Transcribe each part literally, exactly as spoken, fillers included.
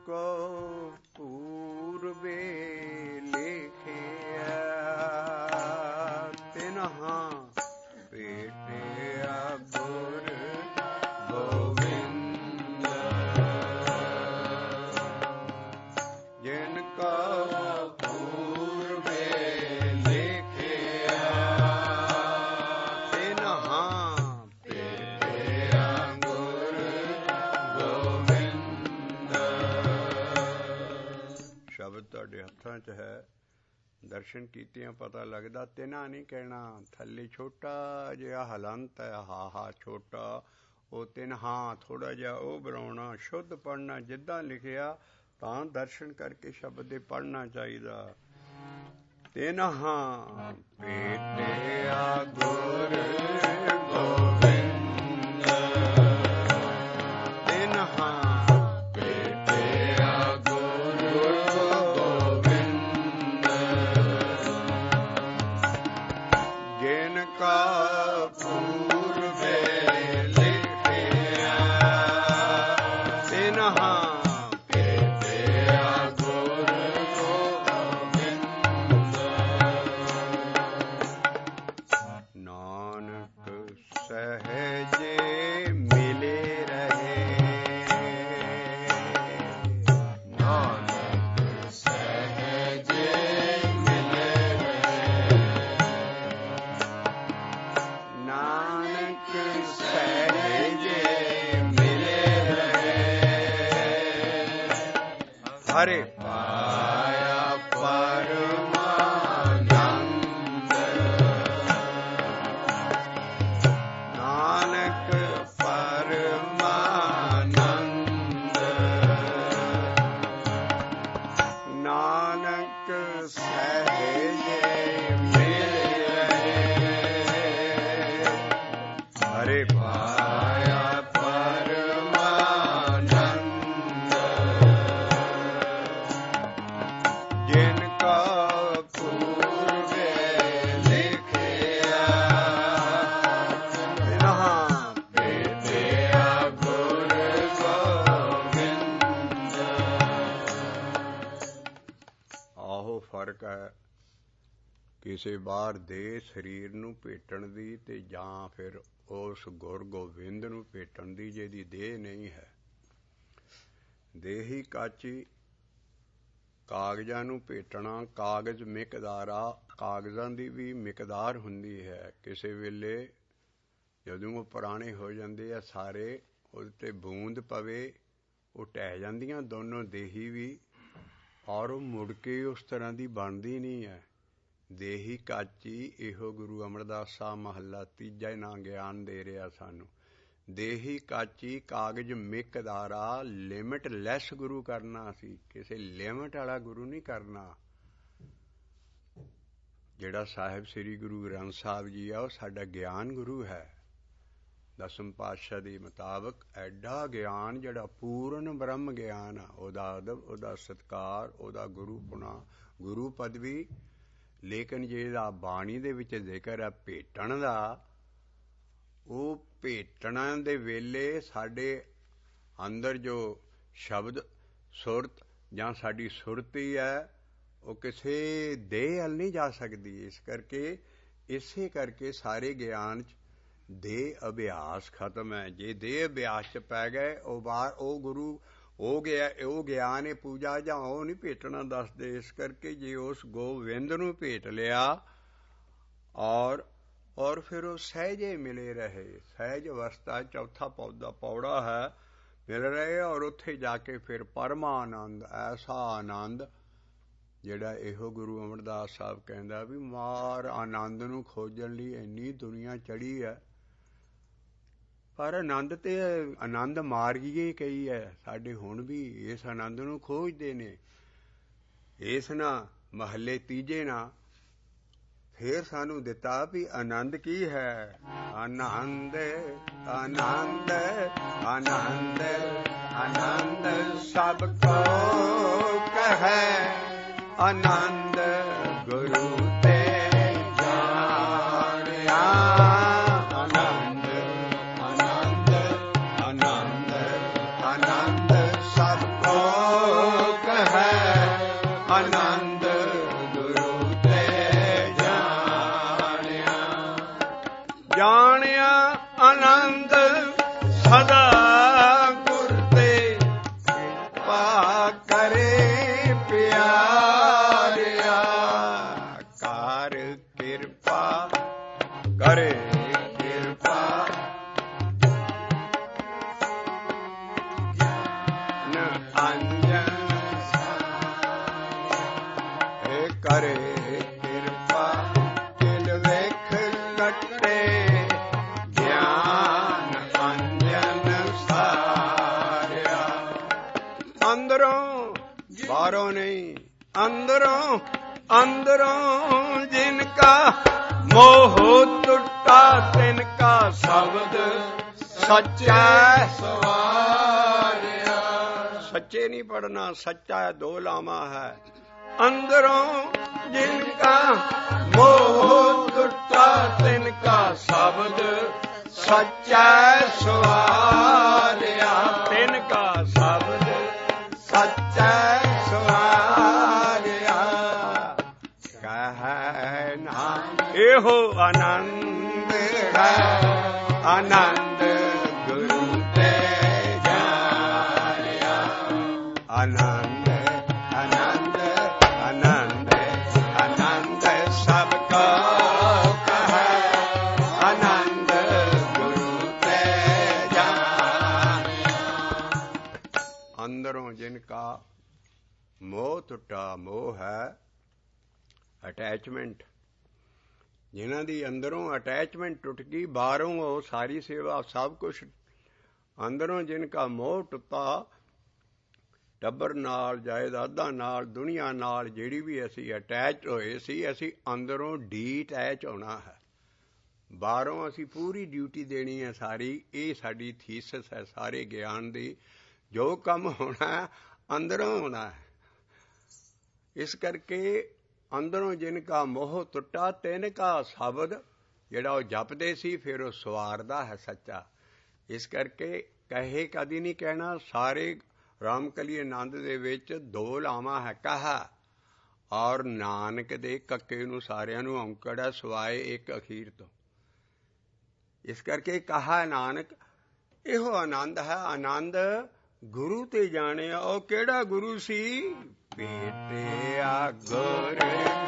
को पूर्वे लिखिया तिन्हां भेटिया गुर गोविंद जिनका पूर्वे लिखिया तिन्हां भेटिया गुर गोविंद। शब्द तुहाडे हत्थां च है, दर्शन कीतियां पता लगदा। तिना नहीं कहना, थल्ले छोटा जिहा हलंत है, हा हा छोटा वो तिन हाँ थोड़ा जिहा वो बनाउणा, शुद्ध पढ़ना जिद्दां लिखिया तां दर्शन करके शब्द दे पढ़ना चाहिदा। तिन हाँ भेटिया गुर गोविंद तिन हाँ जिनका पूर्वे लिखिया तिन्हां भेटिया गुर गोविंद। नानक सहजे मिले रहे, नानक सहजे मिले रहे, नानक सहजे मिले रहे, हरे पाया परमानंद, नानक परमानंद, नानक सहजे मिले रहे, हरे पाया परमानंद, जिनका पूर्वे लिखिया तिन्हां भेटिया गुर गोविंद। आहो फर्क है ਕਿਸੇ ਬਾਹਰ ਦੇ ਸਰੀਰ ਨੂੰ ਭੇਟਣ ਦੀ ਤੇ ਜਾਂ ਫਿਰ ਉਸ ਗੁਰ ਗੋਬਿੰਦ ਨੂੰ ਭੇਟਣ ਦੀ ਜਿਹਦੀ ਦੇਹ ਨਹੀਂ ਹੈ। ਦੇਹੀ ਕਾਚੀ ਕਾਗਜ਼ਾਂ ਨੂੰ ਭੇਟਣਾ, ਕਾਗਜ਼ ਮਿਕਦਾਰਾ, ਕਾਗਜ਼ਾਂ ਦੀ ਵੀ ਮਿਕਦਾਰ ਹੁੰਦੀ ਹੈ। ਕਿਸੇ ਵੇਲੇ ਜਦੋਂ ਉਹ ਪੁਰਾਣੇ ਹੋ ਜਾਂਦੇ ਆ ਸਾਰੇ, ਉਹਦੇ ਤੇ ਬੂੰਦ ਪਵੇ ਉਹ ਢਹਿ ਜਾਂਦੀਆਂ ਦੋਨੋਂ ਦੇਹੀ ਵੀ, ਔਰ ਉਹ ਮੁੜ ਕੇ ਉਸ ਤਰ੍ਹਾਂ ਦੀ ਬਣਦੀ ਨਹੀਂ ਹੈ। ਦੇਹੀ ਕਾਚੀ ਇਹੋ ਗੁਰੂ ਅਮਰਦਾਸ ਸਾਹਿਬ ਮਹੱਲਾ ਤੀਜਾ ਨਾਂ ਗਿਆਨ ਦੇ ਰਿਹਾ ਸਾਨੂੰ। ਦੇਹੀ ਕਾਚੀ ਕਾਗਜ਼ ਮਿਕਦਾਰਾ, ਲਿਮਿਟ ਲੈਸ ਗੁਰੂ ਕਰਨਾ ਸੀ, ਕਿਸੇ ਲਿਮਿਟ ਵਾਲਾ ਗੁਰੂ ਨਹੀਂ ਕਰਨਾ। ਜਿਹੜਾ ਸਾਹਿਬ ਸ੍ਰੀ ਗੁਰੂ ਗ੍ਰੰਥ ਸਾਹਿਬ ਜੀ ਆ ਉਹ ਸਾਡਾ ਗਿਆਨ ਗੁਰੂ ਹੈ। ਦਸਮ ਪਾਤਸ਼ਾਹ ਦੇ ਮੁਤਾਬਕ ਐਡਾ ਗਿਆਨ ਜਿਹੜਾ ਪੂਰਨ ਬ੍ਰਹਮ ਗਿਆਨ ਆ, ਉਹਦਾ ਅਦਬ, ਉਹਦਾ ਸਤਿਕਾਰ, ਉਹਦਾ ਗੁਰੂਪੁਣਾ, ਗੁਰੂ ਪਦਵੀ। ਲੇਕਿਨ ਜਿਹੜਾ ਬਾਣੀ ਦੇ ਵਿੱਚ ਜ਼ਿਕਰ ਹੈ ਭੇਟਣ ਦਾ, ਉਹ ਭੇਟਣਾ ਦੇ ਵੇਲੇ ਸਾਡੇ ਅੰਦਰ ਜੋ ਸ਼ਬਦ ਸੁਰਤ ਜਾਂ ਸਾਡੀ ਸੁਰਤੀ ਹੈ ਉਹ ਕਿਸੇ ਦੇਹ ਵੱਲ ਨਹੀਂ ਜਾ ਸਕਦੀ। ਇਸ ਕਰਕੇ ਇਸੇ ਕਰਕੇ ਸਾਰੇ ਗਿਆਨ 'ਚ ਦੇਹ ਅਭਿਆਸ ਖਤਮ ਹੈ। ਜੇ ਦੇਹ ਅਭਿਆਸ 'ਚ ਪੈ ਗਏ ਉਹ ਬਾਹਰ ਉਹ ਗੁਰੂ ਉਹ ਗਿਆ ਉਹ ਗਿਆਨ ਇਹ ਪੂਜਾ ਜਾਂ ਉਹ ਨਹੀਂ ਭੇਟਣਾ ਦੱਸਦੇ। ਇਸ ਕਰਕੇ ਜੇ ਉਸ ਗੋਬਿੰਦ ਨੂੰ ਭੇਟ ਲਿਆ ਔਰ ਔਰ ਫਿਰ ਉਹ ਸਹਿਜੇ ਮਿਲੇ ਰਹੇ, ਸਹਿਜ ਅਵਸਥਾ ਚੌਥਾ ਪੌਦਾ ਪੌੜਾ ਹੈ, ਮਿਲ ਰਹੇ। ਔਰ ਉੱਥੇ ਜਾ ਕੇ ਫਿਰ ਪਰਮਾਨੰਦ, ਐਸਾ ਆਨੰਦ ਜਿਹੜਾ ਇਹੋ ਗੁਰੂ ਅਮਰਦਾਸ ਸਾਹਿਬ ਕਹਿੰਦਾ ਵੀ ਮਾਰ ਆਨੰਦ ਨੂੰ ਖੋਜਣ ਲਈ ਇੰਨੀ ਦੁਨੀਆ ਚੜ੍ਹੀ ਹੈ, ਪਰ ਆਨੰਦ ਤੇ ਆਨੰਦ ਮਾਰਗੀਏ ਕਈ ਹੈ। ਸਾਡੇ ਹੁਣ ਵੀ ਇਸ ਆਨੰਦ ਨੂੰ ਖੋਜਦੇ ਨੇ। ਇਸ ਨਾ ਮਹੱਲੇ ਤੀਜੇ ਨਾ ਫਿਰ ਸਾਨੂੰ ਦਿੱਤਾ ਵੀ ਆਨੰਦ ਕੀ ਹੈ। ਆਨੰਦ ਆਨੰਦ ਆਨੰਦ ਆਨੰਦ ਸਭ ਕੋ ਕਹੈ, ਆਨੰਦ ਗੁਰੂ ਤੇ ਜਾਣਿਆ। ਆਨੰਦ ਆਨੰਦ ਆਨੰਦ ਆਨੰਦ ਸਭ ਕੋ ਆਨੰਦ ਸਦਾ ਗੁਰ ਤੇ ਕਿਰਪਾ ਕਰੇ ਪਿਆਰਿਆ ਕਰ ਕਿਰਪਾ ਕਰੇ ਕਿਰਪਾ ਨ ਅੰਜਨ ਏ ਕਰੇ ਕਿਰਪਾ ਦਿਲ ਵੇਖ ਕੱਟੇ ਗਿਆਨ ਅੰਜਨ ਸਾਰਿਆ ਅੰਦਰੋਂ ਬਾਹਰੋਂ ਨਹੀਂ ਅੰਦਰੋਂ ਅੰਦਰੋਂ ਜਿਨ ਕਾ ਮੋਹ ਟੁੱਟਾ ਤਿਨ ਕਾ ਸ਼ਬਦ ਸੱਚਾ ਸਵਾਰਿਆ ਸੱਚੇ ਨਹੀਂ ਪੜਨਾ ਸੱਚਾ ਦੋ ਲਾਵਾਂ ਹੈ ਅੰਦਰੋਂ ਜਿਨ ਕਾ ਮੋਹ ਟੁੱਟਾ ਤਿਨ ਕਾ ਸ਼ਬਦ ਸੱਚਾ ਸਵਾਰਿਆ ਤਿਨ ਕਾ ਸ਼ਬਦ ਸੱਚਾ ਸਵਾਰਿਆ ਕਹਿ ਨਾ ਇਹੋ ਆਨੰਦ ਹੈ ਆਨੰਦ ਗੁਰੂ ਤੇ ਜਾਣਿਆ ਆਨੰਦ ਆਨੰਦ ਆਨੰਦ ਆਨੰਦ ਸਭ ਕੋ ਕਹੈ ਆਨੰਦ ਗੁਰੂ ਤੇ ਜਾਣਿਆ ਅੰਦਰੋਂ ਜਿਨ ਕਾ ਮੋਹ ਟੁੱਟਾ ਮੋਹ ਹੈ ਅਟੈਚਮੈਂਟ ਜਿਨ੍ਹਾਂ ਦੀ ਅੰਦਰੋਂ ਅਟੈਚਮੈਂਟ ਟੁੱਟ ਗਈ ਬਾਹਰੋਂ ਉਹ ਸਾਰੀ ਸੇਵਾ ਸਭ ਕੁਛ ਅੰਦਰੋਂ ਜਿਨ ਕਾ ਮੋਹ ਟੁੱਟਾ ਟੱਬਰ ਨਾਲ ਜਾਇਦਾਦਾਂ ਨਾਲ ਦੁਨੀਆ ਨਾਲ ਜਿਹੜੀ ਵੀ ਅਸੀਂ ਅਟੈਚ ਹੋਏ ਸੀ ਅਸੀਂ ਅੰਦਰੋਂ ਡੀਅਟੈਚ ਹੋਣਾ ਹੈ ਬਾਹਰੋਂ ਅਸੀਂ ਪੂਰੀ ਡਿਊਟੀ ਦੇਣੀ ਹੈ ਸਾਰੀ ਇਹ ਸਾਡੀ ਥੀਸਿਸ ਹੈ ਸਾਰੇ ਗਿਆਨ ਦੀ ਜੋ ਕੰਮ ਹੋਣਾ ਅੰਦਰੋਂ ਹੋਣਾ ਹੈ ਇਸ ਕਰਕੇ ਅੰਦਰੋਂ ਜਿਨ ਕਾ ਮੋਹ ਟੁੱਟਾ ਤਿਨ ਕਾ ਸ਼ਬਦ ਜਿਹੜਾ ਉਹ ਜਪਦੇ ਸੀ ਫਿਰ ਉਹ ਸਵਾਰਦਾ ਹੈ ਸੱਚਾ ਇਸ ਕਰਕੇ ਕਹੇ ਕਦੀ ਨਹੀਂ ਕਹਿਣਾ ਸਾਰੇ ਰਾਮਕਲੀ ਆਨੰਦ ਦੇ ਵਿੱਚ ਦੋ ਲਾਵਾਂ ਹੈ ਕਹਾ ਔਰ ਨਾਨਕ ਦੇ ਕੱਕੇ ਨੂੰ ਸਾਰਿਆਂ ਨੂੰ ਔਂਕੜ ਹੈ ਸਵਾਏ ਇੱਕ ਅਖੀਰ ਤੋਂ ਇਸ ਕਰਕੇ ਕਹਾ ਨਾਨਕ ਇਹੋ ਆਨੰਦ ਹੈ ਆਨੰਦ ਗੁਰੂ ਤੇ ਜਾਣਿਆ ਉਹ ਕਿਹੜਾ ਗੁਰੂ ਸੀ ਭੇਟਿਆ ਗੁਰ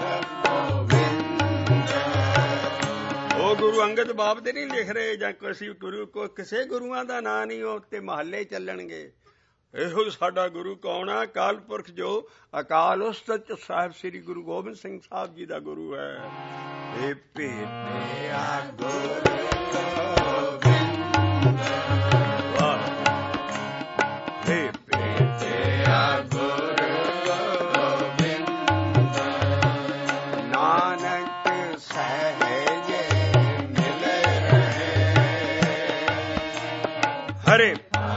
ਗੋਬਿੰਦ ਉਹ ਗੁਰੂ ਅੰਗਦ ਬਾਪ ਦੇ ਨਹੀਂ ਲਿਖ ਰਹੇ ਜਾਂ ਕਿਸੇ ਗੁਰੂ ਕੋ ਕਿਸੇ ਗੁਰੂਆਂ ਦਾ ਨਾਂ ਨਹੀਂ ਉਹ ਤੇ ਮਹੱਲੇ ਚੱਲਣਗੇ ਇਹੋ ਸਾਡਾ ਗੁਰੂ ਕੌਣ ਹੈ ਅਕਾਲ ਪੁਰਖ ਜੋ ਅਕਾਲ ਉਸਤਤ ਸਾਹਿਬ ਸ੍ਰੀ ਗੁਰੂ ਗੋਬਿੰਦ ਸਿੰਘ ਸਾਹਿਬ ਜੀ ਦਾ ਗੁਰੂ ਹੈ ਇਹ ਭੇਟਿਆ ਗੁਰ ਗੋਬਿੰਦ ਵਾਹ ਇਹ ਭੇਟਿਆ ਗੁਰ ਗੋਬਿੰਦ ਨਾਨਕ ਸਹਿਜ ਮਿਲ ਰਹੇ ਹਰੇ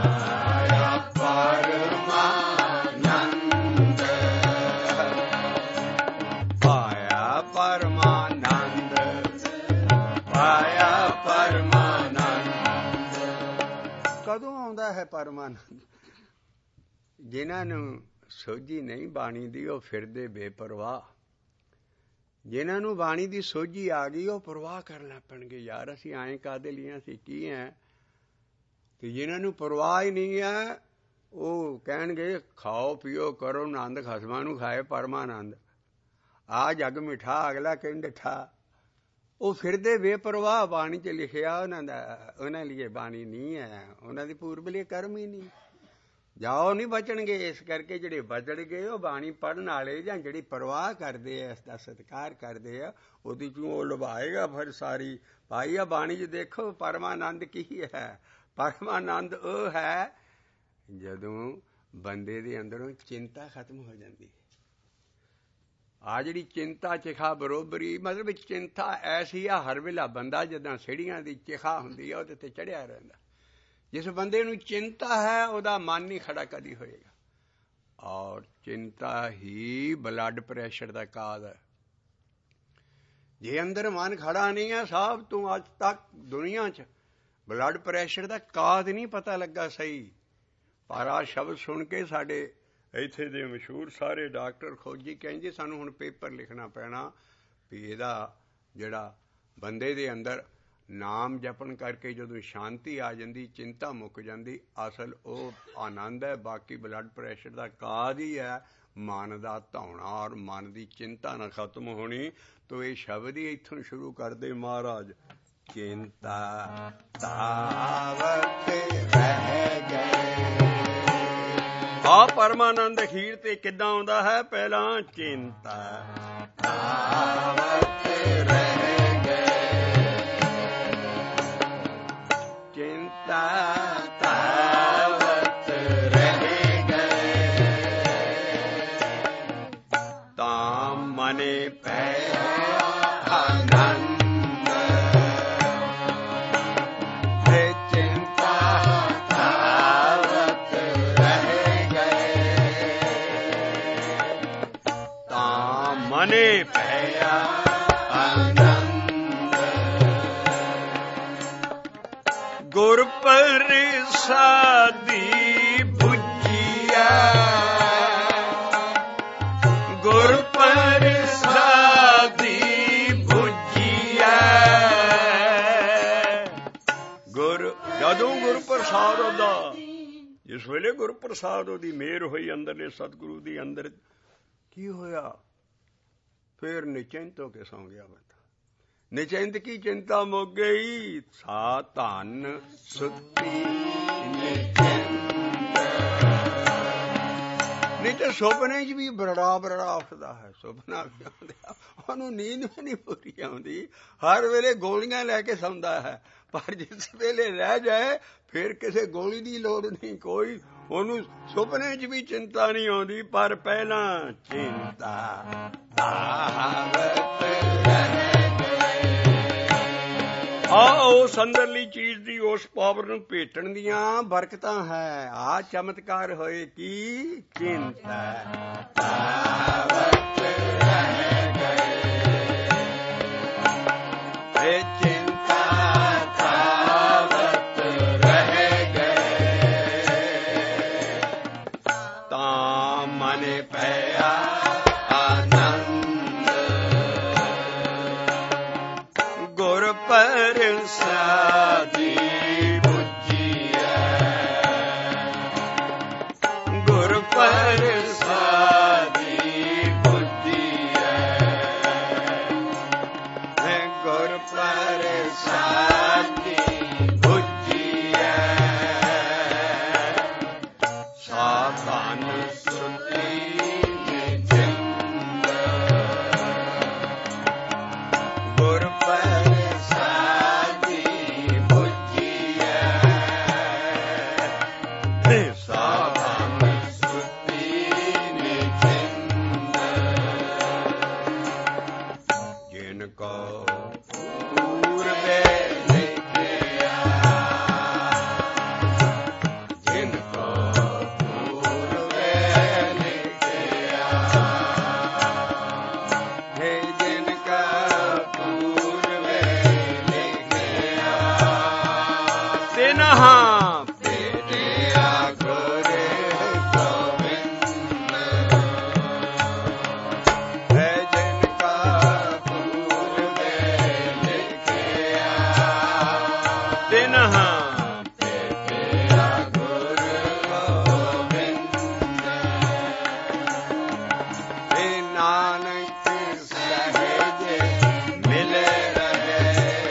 ਕਦੋਂ ਆਉਂਦਾ ਹੈ ਪਰਮਾਨੰਦ ਜਿਨ੍ਹਾਂ ਨੂੰ ਸੋਝੀ ਨਹੀਂ ਬਾਣੀ ਦੀ ਉਹ ਫਿਰਦੇ ਬੇਪਰਵਾਹ ਜਿਨ੍ਹਾਂ ਨੂੰ ਬਾਣੀ ਦੀ ਸੋਝੀ ਆ ਗਈ ਉਹ ਪਰਵਾਹ ਕਰਨ ਲੱਗ ਪੈਣਗੇ ਯਾਰ ਅਸੀਂ ਆਏ ਕਾਹਦੇ ਲਈ ਅਸੀਂ ਕੀ ਹੈ ਤੇ ਜਿਨ੍ਹਾਂ ਨੂੰ ਪਰਵਾਹ ਹੀ ਨਹੀਂ ਹੈ ਉਹ ਕਹਿਣਗੇ ਖਾਓ ਪੀਓ ਕਰੋ ਆਨੰਦ ਖਸਮਾਂ ਨੂੰ ਖਾਏ ਪਰਮਾਨੰਦ ਆ ਜਗ ਮਿੱਠਾ ਅਗਲਾ ਕਹਿੰਦੇ ਠਾ ਉਹ ਫਿਰਦੇ ਬੇਪਰਵਾਹ ਬਾਣੀ 'ਚ ਲਿਖਿਆ ਉਹਨਾਂ ਦਾ ਉਹਨਾਂ ਲਈ ਬਾਣੀ ਨਹੀਂ ਹੈ ਉਹਨਾਂ ਦੀ ਪੂਰਬਲੇ ਕਰਮ ਹੀ ਨਹੀਂ ਜਾਓ ਨਹੀਂ ਬਚਣਗੇ ਇਸ ਕਰਕੇ ਜਿਹੜੇ ਬਚੜ ਗਏ ਉਹ ਬਾਣੀ ਪੜ੍ਹਨ ਵਾਲੇ ਜਾਂ ਜਿਹੜੀ ਪਰਵਾਹ ਕਰਦੇ ਆ ਇਸ ਦਾ ਸਤਿਕਾਰ ਕਰਦੇ ਆ ਉਹਦੀ ਚੋਂ ਉਹ ਲੁਭਾਏਗਾ ਫਿਰ ਸਾਰੀ ਭਾਈ ਆ ਬਾਣੀ 'ਚ ਦੇਖੋ ਪਰਮਾਨੰਦ ਕੀ ਹੈ ਪਰਮਾਨੰਦ ਉਹ ਹੈ ਜਦੋਂ ਬੰਦੇ ਦੇ ਅੰਦਰੋਂ ਚਿੰਤਾ ਖਤਮ ਹੋ ਜਾਂਦੀ ਆ ਜਿਹੜੀ ਚਿੰਤਾ ਚਿਖਾ ਬਰੋਬਰੀ ਮਤਲਬ ਚਿੰਤਾ ਐਸੀ ਆ ਹਰ ਵੇਲਾ ਬੰਦਾ ਜਿੱਦਾਂ ਸੀੜੀਆਂ ਦੀ ਚਿਖਾ ਹੁੰਦੀ ਆ ਉਹਦੇ ਤੇ ਚੜਿਆ ਰਹਿੰਦਾ ਜਿਸ ਬੰਦੇ ਨੂੰ ਚਿੰਤਾ ਹੈ ਉਹਦਾ ਮਨ ਨਹੀਂ ਖੜਾ ਕਦੀ ਹੋਏਗਾ ਔਰ ਚਿੰਤਾ ਹੀ ਬਲੱਡ ਪ੍ਰੈਸ਼ਰ ਦਾ ਕਾਜ਼ ਹੈ ਜੇ ਅੰਦਰ ਮਨ ਖੜਾ ਨਹੀਂ ਹੈ ਸਾਹਿਬ ਤੂੰ ਅੱਜ ਤੱਕ ਦੁਨੀਆ 'ਚ ਬਲੱਡ ਪ੍ਰੈਸ਼ਰ ਦਾ ਕਾਜ਼ ਨਹੀਂ ਪਤਾ ਲੱਗਾ ਸਹੀ ਪਰ ਆ ਸ਼ਬਦ ਸੁਣ ਕੇ ਸਾਡੇ ਇੱਥੇ ਦੇ ਮਸ਼ਹੂਰ ਸਾਰੇ ਡਾਕਟਰ ਖੋਜੀ ਕਹਿੰਦੇ ਸਾਨੂੰ ਹੁਣ ਪੇਪਰ ਲਿਖਣਾ ਪੈਣਾ ਵੀ ਇਹਦਾ ਜਿਹੜਾ ਬੰਦੇ ਦੇ ਅੰਦਰ ਨਾਮ ਜਪਣ ਕਰਕੇ ਜਦੋਂ ਸ਼ਾਂਤੀ ਆ ਜਾਂਦੀ, ਚਿੰਤਾ ਮੁੱਕ ਜਾਂਦੀ। ਅਸਲ ਉਹ ਆਨੰਦ ਹੈ। ਬਾਕੀ ਬਲੱਡ ਪ੍ਰੈਸ਼ਰ ਦਾ ਕਾਜ ਹੀ ਹੈ ਮਨ ਦਾ ਧੌਣਾ ਔਰ ਮਨ ਦੀ ਚਿੰਤਾ ਨਾ ਖਤਮ ਹੋਣੀ। ਤੋ ਇਹ ਸ਼ਬਦ ਹੀ ਇੱਥੋਂ ਸ਼ੁਰੂ ਕਰਦੇ ਮਹਾਰਾਜ, ਚਿੰਤਾ ਤਾਵਤ ਰਹਿ ਗਏ। ਆ ਪਰਮਾਨੰਦ ਅਖੀਰ ਤੇ ਕਿੱਦਾਂ ਆਉਂਦਾ ਹੈ? ਪਹਿਲਾਂ ਚਿੰਤਾ ਤਾਵਤ ਰਹਿ ਗਏ, ਚਿੰਤਾ ਤਾਵਤ ਰਹਿ ਗਏ, ਤਾਂ ਮਨੇ ਪਇਆ ਆਨੰਦ। ਮਨੇ ਪਇਆ ਆਨੰਦ, ਗੁਰ ਪ੍ਰਸਾਦੀ ਬੁੱਝੀਆ, ਗੁਰ ਪ੍ਰਸਾਦੀ ਬੁੱਝੀਆ। ਗੁਰ ਜਦੋਂ ਗੁਰ ਪ੍ਰਸਾਦ ਉਹਦਾ, ਜਿਸ ਵੇਲੇ ਗੁਰ ਪ੍ਰਸਾਦ ਉਹਦੀ ਮਿਹਰ ਹੋਈ ਅੰਦਰਲੇ ਸਤਿਗੁਰੂ ਦੀ, ਅੰਦਰ ਕੀ ਹੋਇਆ? ਫਿਰ ਨਿਚਿੰਤ ਹੋ ਕੇ ਸੌਂ ਗਿਆ ਬੰਦਾ। ਨਿਚਿੰਤ ਕੀ ਚਿੰਤਾ ਮੁੱਕ ਗਈ। ਸਾ ਧਨ ਸੁੱਤੀ ਨਿਚਿੰਤ। ਨਹੀਂ ਤੇ ਸੁਪਨੇ 'ਚ ਵੀ ਬਰੜਾ ਬਰੜਾ ਉੱਠਦਾ ਹੈ, ਸੁਪਨਾ ਵੀ ਆਉਂਦਾ, ਉਹਨੂੰ ਨੀਂਦ ਵੀ ਨਹੀਂ ਪੂਰੀ ਆਉਂਦੀ। ਹਰ ਵੇਲੇ ਗੋਲੀਆਂ ਲੈ ਕੇ ਸੌਂਦਾ ਹੈ, ਪਰ ਜਿਸ ਵੇਲੇ ਰਹਿ ਜਾਏ ਫਿਰ ਕਿਸੇ ਗੋਲੀ ਦੀ ਲੋੜ ਨਹੀਂ ਕੋਈ। ਉਹਨੂੰ ਸੁਪਨੇ 'ਚ ਵੀ ਚਿੰਤਾ ਨਹੀਂ ਆਉਂਦੀ, ਪਰ ਪਹਿਲਾਂ ਚਿੰਤਾ ਤਾਵਤ ਰਹਿ ਗਏ। ਆ ਉਸ ਅੰਦਰਲੀ ਚੀਜ਼ ਦੀ, ਉਸ ਪਾਵਰ ਨੂੰ ਭੇਟਣ ਦੀਆਂ ਬਰਕਤਾਂ ਹੈ। ਆ ਚਮਤਕਾਰ ਹੋਏ ਕੀ ਚਿੰਤਾ ਤਾਵਤ ਰਹਿ ਗਏ, ਇਹ ਚਿੰਤਾ ਤਾਵਤ ਰਹਿ ਗਏ, ਤਾਂ ਮਨ ਪਿਆ ਆਨੰਦ। ਗੁਰ ਪ੍ਰਸਾਦੀ ਬੁੱਝੀਐ, ਗੁਰ ਪ੍ਰਸਾਦੀ ਬੁੱਝੀਐ, ਗੁਰ ਪ੍ਰਸਾਦੀ ਬੁੱਝੀਐ, ਸਾਧਨ ਸੁਤੀ ਨਿਚਿੰਤ। ਗੁਰ ਪ੍ਰਸਾਦੀ ਬੁੱਝੀਐ, ਸਾਧਨ ਸੁਤੀ ਨਿਚਿੰਤ। ਜਿਨ ਕੋ ਪੂਰਬੇ ਲਿਖਿਆ, ਜਿਨ ਕੋ ਪੂਰਬੇ ਲਿਖਿਆ, ਹੈ ਜਿਨ ਕਾ ਪੂਰਬੇ ਲਿਖਿਆ, ਤਿਨਹਾ ਭੇਟਿਆ ਗੁਰ ਗੋਬਿੰਦ। ਹੈ ਜਿਨ ਕਾ ਪੂਰਬੇ ਲਿਖਿਆ, ਤਿਨਹਾ ਭੇਟਿਆ ਗੁਰ ਗੋਬਿੰਦ। ਏ ਨਾਨਕ ਸਹਿਜ ਮਿਲ ਰਹੇ,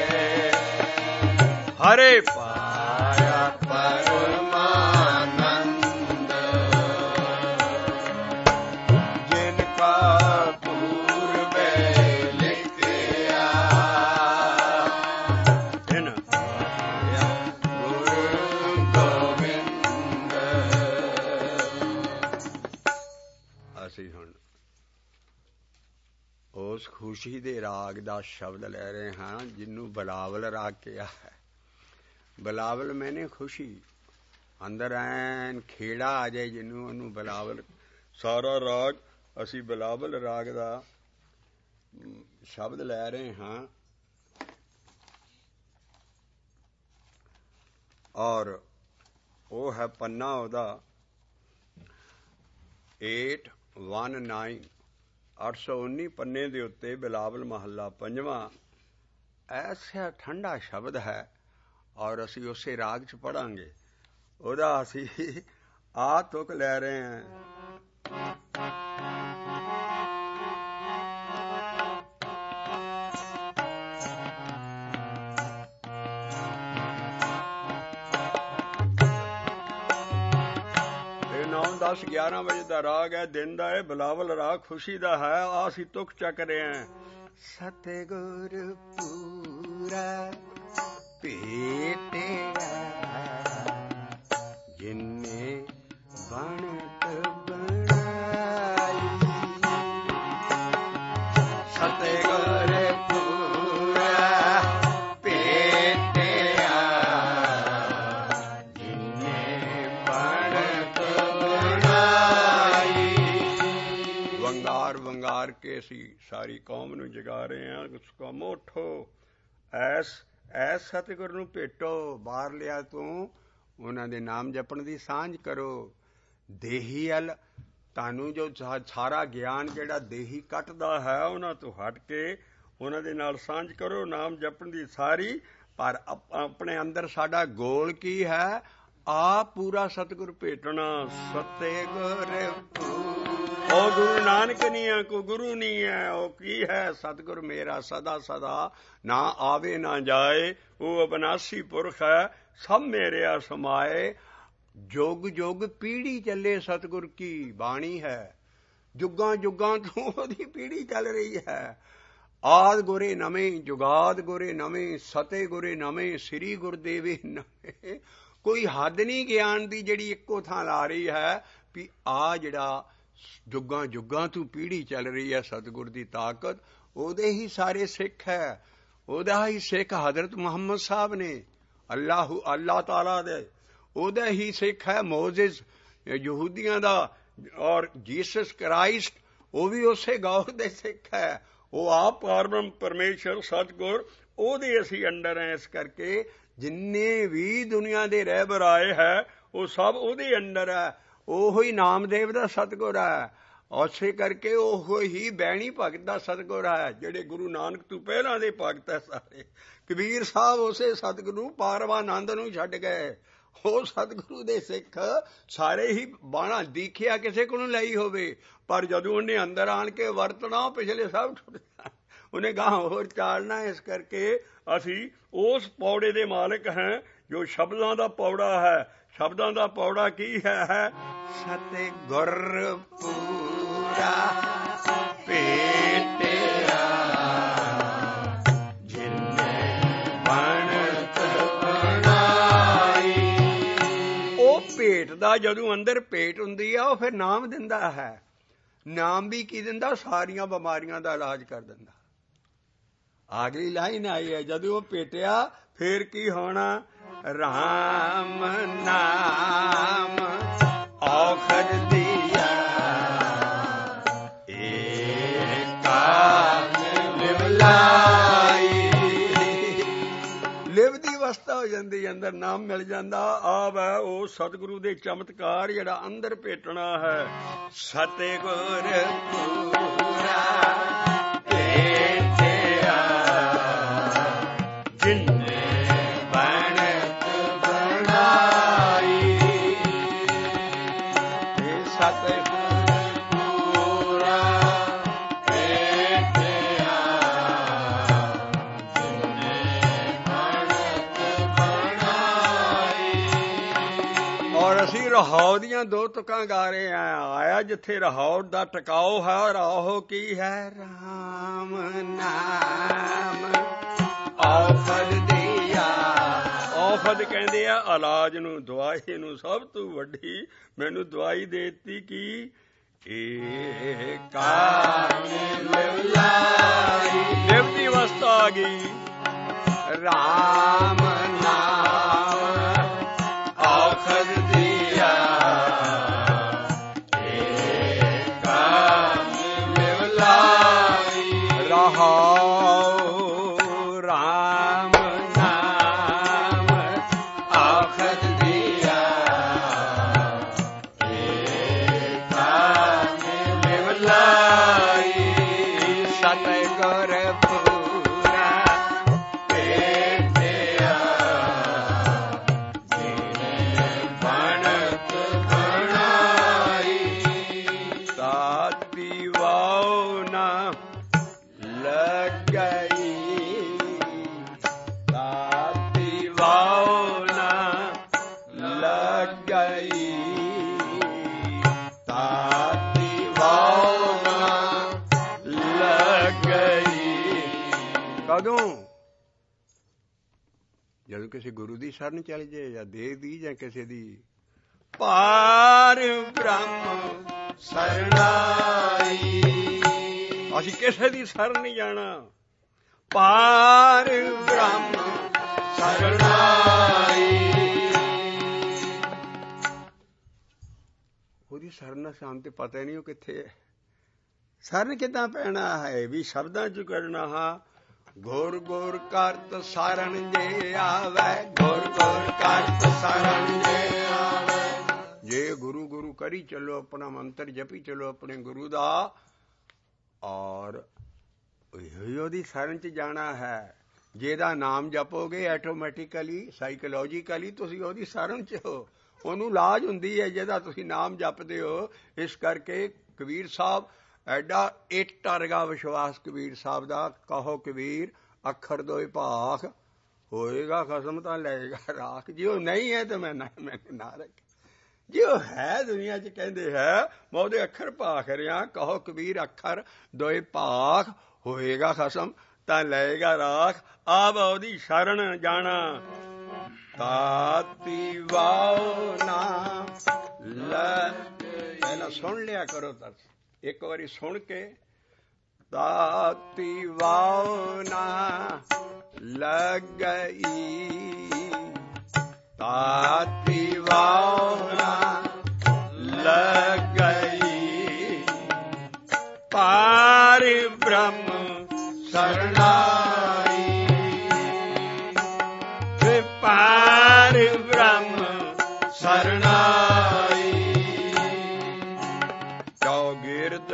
ਹਰੇ ਪਾਇਆ ਪਰਮਾਨੰਦ। ਜਿਨ ਕਾ ਪੂਰਬੇ ਲਿਖਿਆ, ਤਿਨ ਪਾਇਆ ਗੁਰ ਗੋਬਿੰਦ। ਅਸੀਂ ਹੁਣ ਉਸ ਖੁਸ਼ੀ ਦੇ ਰਾਗ ਦਾ ਸ਼ਬਦ ਲੈ ਰਹੇ ਹਾਂ ਜਿਹਨੂੰ ਬਲਾਵਲ ਰਾਗ ਕਿਹਾ ਹੈ। ਬਲਾਵਲ ਮੈਨੇ ਖੁਸ਼ੀ, ਅੰਦਰ ਐਨ ਖੇੜਾ ਆ ਜਾਏ ਜਿਹਨੂੰ, ਉਹਨੂੰ ਬਲਾਵਲ। ਸਾਰਾ ਰਾਗ ਅਸੀਂ ਬਲਾਵਲ ਰਾਗ ਦਾ ਸ਼ਬਦ ਲੈ ਰਹੇ ਹਾਂ। ਔਰ ਉਹ ਹੈ ਪੰਨਾ ਉਹਦਾ ਏਟ ਵਨ ਨਾਈਨ, ਅੱਠ ਸੌ ਉੱਨੀ ਪੰਨੇ ਦੇ ਉੱਤੇ ਬਿਲਾਵਲ ਮਹੱਲਾ ਪੰਜਵਾਂ। ਐਸਾ ਠੰਡਾ ਸ਼ਬਦ ਹੈ ਔਰ ਅਸੀਂ ਉਸੇ ਰਾਗ 'ਚ ਪੜਾਂਗੇ। ਉਹਦਾ ਅਸੀਂ ਆ ਤੁਕ ਲੈ ਰਹੇ ਹਾਂ। ਦਸ ਗਿਆਰਾਂ ਵਜੇ ਦਾ ਰਾਗ ਹੈ, ਦਿਨ ਦਾ ਹੈ, ਬਿਲਾਵਲ ਰਾਗ ਖੁਸ਼ੀ ਦਾ ਹੈ। ਆ ਅਸੀਂ ਤੁਕ ਚੱਕ ਰਹੇ ਹਾਂ। ਸਤਿਗੁਰ ਪੂਰਾ ਭੇਟਿਆ ਜਿਨੇ ਬਣਤ ਬਣਾਈ। ਸਤਿਗੁਰ ਪੂਰਾ ਭੇਟਿਆ ਜਿਨੇ ਬਣਤ ਬਣਾਈ। ਵੰਗਾਰ ਵੰਗਾਰ ਕੇ ਅਸੀਂ ਸਾਰੀ ਕੌਮ ਨੂੰ ਜਗਾ ਰਹੇ ਹਾਂ। ਕੌਮੋ ਉੱਠੋ, ਐਸ ਐਸ ਸਤਿਗੁਰ ਨੂੰ ਭੇਟੋ। ਬਾਹਰ ਲਿਆ ਤੂੰ ਉਹਨਾਂ ਦੇ ਨਾਮ ਜਪਣ ਦੀ ਸਾਂਝ ਕਰੋ। ਦੇਹੀ ਅਲ ਤੁਹਾਨੂੰ ਜੋ ਸਾਰਾ ਗਿਆਨ ਜਿਹੜਾ ਦੇਹੀ ਕੱਟਦਾ ਹੈ ਉਹਨਾਂ ਤੋਂ ਹਟ ਕੇ ਉਹਨਾਂ ਦੇ ਨਾਲ ਸਾਂਝ ਕਰੋ, ਨਾਮ ਜਪਣ ਦੀ ਸਾਰੀ। ਪਰ ਆਪਣੇ ਅੰਦਰ ਸਾਡਾ ਗੋਲ ਕੀ ਹੈ? ਆ ਪੂਰਾ ਸਤਿਗੁਰ ਭੇਟਣਾ। ਸਤਿਗੁਰ ਉਹ ਗੁਰੂ ਨਾਨਕ ਨਹੀਂ ਹੈ, ਕੋਈ ਗੁਰੂ ਨਹੀਂ ਹੈ। ਉਹ ਕੀ ਹੈ? ਸਤਿਗੁਰ ਮੇਰਾ ਸਦਾ ਸਦਾ ਨਾ ਆਵੇ ਨਾ ਜਾਏ। ਉਹ ਅਬਨਾਸੀ ਪੁਰਖ ਹੈ, ਸਭ ਮੇਰਿਆ ਸਮਾਏ। ਜੁਗ ਜੁਗ ਪੀੜ੍ਹੀ ਚੱਲੇ ਸਤਿਗੁਰ ਕੀ ਬਾਣੀ ਹੈ। ਜੁਗਾਂ ਜੁਗਾਂ ਤੋਂ ਉਹਦੀ ਪੀੜ੍ਹੀ ਚੱਲ ਰਹੀ ਹੈ। ਆਦ ਗੁਰੇ ਨਵੇਂ, ਜੁਗਾਦ ਗੁਰੇ ਨਵੇਂ, ਸਤੇ ਗੁਰੇ ਨਵੇਂ, ਸ੍ਰੀ ਗੁਰਦੇਵੇ ਨਵੇਂ। ਕੋਈ ਹੱਦ ਨਹੀਂ ਗਿਆਨ ਦੀ ਜਿਹੜੀ ਇੱਕੋ ਥਾਂ ਲਾ ਰਹੀ ਹੈ ਵੀ ਆ ਜਿਹੜਾ ਜੁਗਾਂ ਜੁਗਾਂ ਤੋਂ ਪੀੜ੍ਹੀ ਚੱਲ ਰਹੀ ਹੈ ਸਤਿਗੁਰ ਦੀ ਤਾਕਤ। ਉਹਦੇ ਹੀ ਸਾਰੇ ਸਿੱਖ ਹੈ, ਉਹਦਾ ਹੀ ਸਿੱਖ ਹਜ਼ਰਤ ਮੁਹੰਮਦ ਸਾਹਿਬ ਨੇ, ਅੱਲਾਹੁ ਅੱਲਾਹ ਤਾਲਾ ਦੇ ਉਹਦਾ ਹੀ ਸਿੱਖ ਹੈ। ਮੋਜ਼ਿਸ ਯਹੂਦੀਆਂ ਦਾ ਔਰ ਜੀਸਸ ਕ੍ਰਾਈਸਟ ਉਹ ਵੀ ਉਸੇ ਗੌਰ ਦੇ ਸਿੱਖ ਹੈ। ਉਹ ਆਪ ਪਰਮ ਪਰਮੇਸ਼ਰ ਸਤਿਗੁਰ ਉਹਦੇ ਅਸੀਂ ਅੰਡਰ ਹੈ। ਇਸ ਕਰਕੇ ਜਿੰਨੇ ਵੀ ਦੁਨੀਆ ਦੇ ਰਹਿਬਰ ਆਏ ਹੈ ਉਹ ਸਭ ਉਹਦੇ ਅੰਡਰ ਹੈ। ਉਹੋ ਹੀ ਨਾਮਦੇਵ ਦਾ ਸਤਿਗੁਰ ਹੈ। ਉਸੇ ਕਰਕੇ ਉਹ ਹੀ ਬੈਣੀ ਭਗਤ ਦਾ ਸਤਿਗੁਰ ਹੈ, ਜਿਹੜੇ ਗੁਰੂ ਨਾਨਕ ਤੋਂ ਪਹਿਲਾਂ ਦੇ ਭਗਤ ਹੈ ਸਾਰੇ। ਕਬੀਰ ਸਾਹਿਬ ਉਸੇ ਸਤਿਗੁਰੂ ਪਾਰਵਾਨੰਦ ਨੂੰ ਛੱਡ ਗਏ। ਉਹ ਸਤਿਗੁਰੂ ਦੇ ਸਿੱਖ ਸਾਰੇ ਹੀ ਬਾਣਾ ਦੀਖਿਆ ਕਿਸੇ ਕੋਲੋਂ ਲਈ ਹੋਵੇ, ਪਰ ਜਦੋਂ ਉਹਨੇ ਅੰਦਰ ਆਣ ਕੇ ਵਰਤਣਾ ਪਿਛਲੇ ਸਭ ਟੁੱਟ ਜਾਣ, ਉਹਨੇ ਗਾਂ ਹੋਰ ਚਾਲਣਾ। ਇਸ ਕਰਕੇ ਅਸੀਂ ਉਸ ਪੌੜੇ ਦੇ ਮਾਲਕ ਹਾਂ ਜੋ ਸ਼ਬਦਾਂ ਦਾ ਪੌੜਾ ਹੈ। ਸ਼ਬਦਾਂ ਦਾ ਪੌੜਾ ਕੀ ਹੈ? ਸਤਿਗੁਰ ਪੂਰਾ ਭੇਟਿਆ ਜਿਨੇ ਬਣਤ ਬਣਾਈ। ਉਹ ਭੇਟ ਦਾ ਜਦੋਂ ਅੰਦਰ ਭੇਟ ਹੁੰਦੀ ਆ ਉਹ ਫਿਰ ਨਾਮ ਦਿੰਦਾ ਹੈ। ਨਾਮ ਵੀ ਕੀ ਦਿੰਦਾ? ਸਾਰੀਆਂ ਬਿਮਾਰੀਆਂ ਦਾ ਇਲਾਜ ਕਰ ਦਿੰਦਾ। ਅਗਲੀ ਲਾਈਨ ਆਈ ਹੈ, ਜਦੋਂ ਉਹ ਭੇਟਿਆ ਫੇਰ ਕੀ ਹੋਣਾ? ਰਾਮ ਨਾਮ ਔਖਦ ਦੀਆ ਏਕਾ ਲਿਵਲਾਈ। ਲਿਵ ਦੀ ਅਵਸਥਾ ਹੋ ਜਾਂਦੀ, ਅੰਦਰ ਨਾਮ ਮਿਲ ਜਾਂਦਾ। ਆਪ ਹੈ ਉਹ ਸਤਿਗੁਰੂ ਦੇ ਚਮਤਕਾਰ ਜਿਹੜਾ ਅੰਦਰ ਭੇਟਣਾ ਹੈ। ਸਤਿਗੁਰ ਪੂਰਾ ਭੇਟਿਆ ਜਿਨੇ ਬਣਤ ਬਣਾਈ। ਸਤਿਗੁਰ ਪੂਰਾ ਭੇਟਿਆ ਜਿਨੇ ਬਣਤ ਬਣਾਈ। ਔਰ ਅਸੀਂ ਰਹਾਉ ਦੀਆਂ ਦੋ ਤੁਕਾਂ ਗਾ ਰਹੇ ਹਾਂ। ਆਇਆ ਜਿੱਥੇ ਰਹਾਉ ਦਾ ਟਿਕਾਓ ਹੈ। ਰਾਹੋ ਕੀ ਹੈ? ਰਾਮ ਨਾਮ ਔਖਦ ਦੀਆ। ਔਖਦ ਕਹਿੰਦੇ ਆ ਇਲਾਜ ਨੂੰ, ਦਵਾਈ ਨੂੰ। ਸਭ ਤੋਂ ਵੱਡੀ ਮੈਨੂੰ ਦਵਾਈ ਦੇ ਦਿੱਤੀ ਕੀ? ਏਕਾ ਲਿਵਲਾਈ। ਲਿਵ ਦੀ ਅਵਸਥਾ ਆ ਗਈ। ਰਾਮ ਨਾਮ ਔਖਦ ਦੀਆ ਏਕਾ ਲਿਵਲਾਈ। ਰਹਾਉ ਰਾਮ ਨਾਮ ਔਖਦ ਦੀਆ ਏਕਾ ਲਿਵਲਾਈ। ਸਤਿਗੁਰ ਪੂਰਾ ਵਾਉ ਨਾ ਲੱਗਈ, ਤਾਤੀ ਵਾਉ ਨਾ ਲੱਗਈ। ਕਦੋਂ? ਜਦੋਂ ਕਿਸੇ ਗੁਰੂ ਦੀ ਸ਼ਰਨ ਚਲ ਜੇ, ਜਾਂ ਦੇਵ ਦੀ, ਜਾਂ ਕਿਸੇ ਦੀ। ਪਾਰ ਬ੍ਰਹਮ ਸਰਣਾਈ, ਅਸੀਂ ਕਿਸੇ ਦੀ ਸ਼ਰਨ ਨਹੀਂ ਜਾਣਾ। ਪਾਰ ਬ੍ਰਹਮ ਸਰਣਾਈ, ਉਹਦੀ ਸ਼ਰਨ ਸਾਨੂੰ ਤੇ ਪਤਾ ਨਹੀਂ ਉਹ ਕਿੱਥੇ ਹੈ। ਸ਼ਰਨ ਕਿੱਦਾਂ ਪੈਣਾ ਹੈ? ਵੀ ਸ਼ਬਦਾਂ ਚ ਕਰਨਾ। ਹਾਂ, ਗੁਰ ਗੁਰ ਕਰਤ ਸਾਰਣ ਜੇ ਆਵੇ, ਗੁਰ ਗੁਰ ਕਰਤ ਸਾਰਣ ਜੇ ਆਵੇ। ਜੇ ਗੁਰੂ ਗੁਰੂ ਕਰੀ ਚਲੋ, ਆਪਣਾ ਮੰਤਰ ਜਪੀ ਚਲੋ ਆਪਣੇ ਗੁਰੂ ਦਾ, ਔਰ ਉਹਦੀ ਸ਼ਰਨ ਚ ਜਾਣਾ ਹੈ। ਜਿਹਦਾ ਨਾਮ ਜਪੋਗੇ ਆਟੋਮੈਟਿਕਲੀ ਸਾਈਕੋਲੋਜੀਕਲੀ ਤੁਸੀਂ ਉਹਦੀ ਸ਼ਰਨ ਚ ਹੋ। ਉਹਨੂੰ ਲਾਜ ਹੁੰਦੀ ਹੈ ਜਿਹਦਾ ਤੁਸੀਂ ਨਾਮ ਜਪਦੇ ਹੋ। ਇਸ ਕਰਕੇ ਕਬੀਰ ਸਾਹਿਬ ਐਡਾ ਇੱਟ ਵਰਗਾ ਵਿਸ਼ਵਾਸ ਕਬੀਰ ਸਾਹਿਬ ਦਾ। ਕਹੋ ਕਬੀਰ ਅੱਖਰ ਦੋਏ ਭਾਖ, ਹੋਏਗਾ ਖਸਮ ਤਾਂ ਲਏਗਾ ਰਾਖ। ਜੇ ਉਹ ਨਹੀਂ ਹੈ ਤਾਂ ਮੈਂ ਨਾ ਮੈਨੇ ਨਾ ਰੱਖ। ਜੇ ਉਹ ਹੈ ਦੁਨੀਆ ਚ ਕਹਿੰਦੇ ਹੈ, ਮੈਂ ਉਹਦੇ ਅੱਖਰ ਭਾਖ ਰਿਹਾ। ਕਹੋ ਕਬੀਰ ਅੱਖਰ ਦੋਏ ਭਾਖ, ਹੋਏਗਾ ਖਸਮ ਤਾਂ ਲਏਗਾ ਰਾਖ। ਆਪ ਉਹਦੀ ਸ਼ਰਨ ਜਾਣਾ। ਤਾਤੀ ਵਾਉ ਨਾ ਲੱਗ, ਪਹਿਲਾਂ ਸੁਣ ਲਿਆ ਕਰੋ ਤਰਸ, ਇੱਕ ਵਾਰੀ ਸੁਣ ਕੇ। ਤਾਤੀ ਵਾਉ ਨਾ ਲੱਗਈ, ਤਾਤੀ ਵਾਉ ਨਾ ਲੱਗਈ। ਪਾਰ ਬ੍ਰਹਮ ਸਰਣਾਈ, ਪਾਰ ਬ੍ਰਹਮ ਸਰਣਾਈ। ਚੌਗਿਰਦ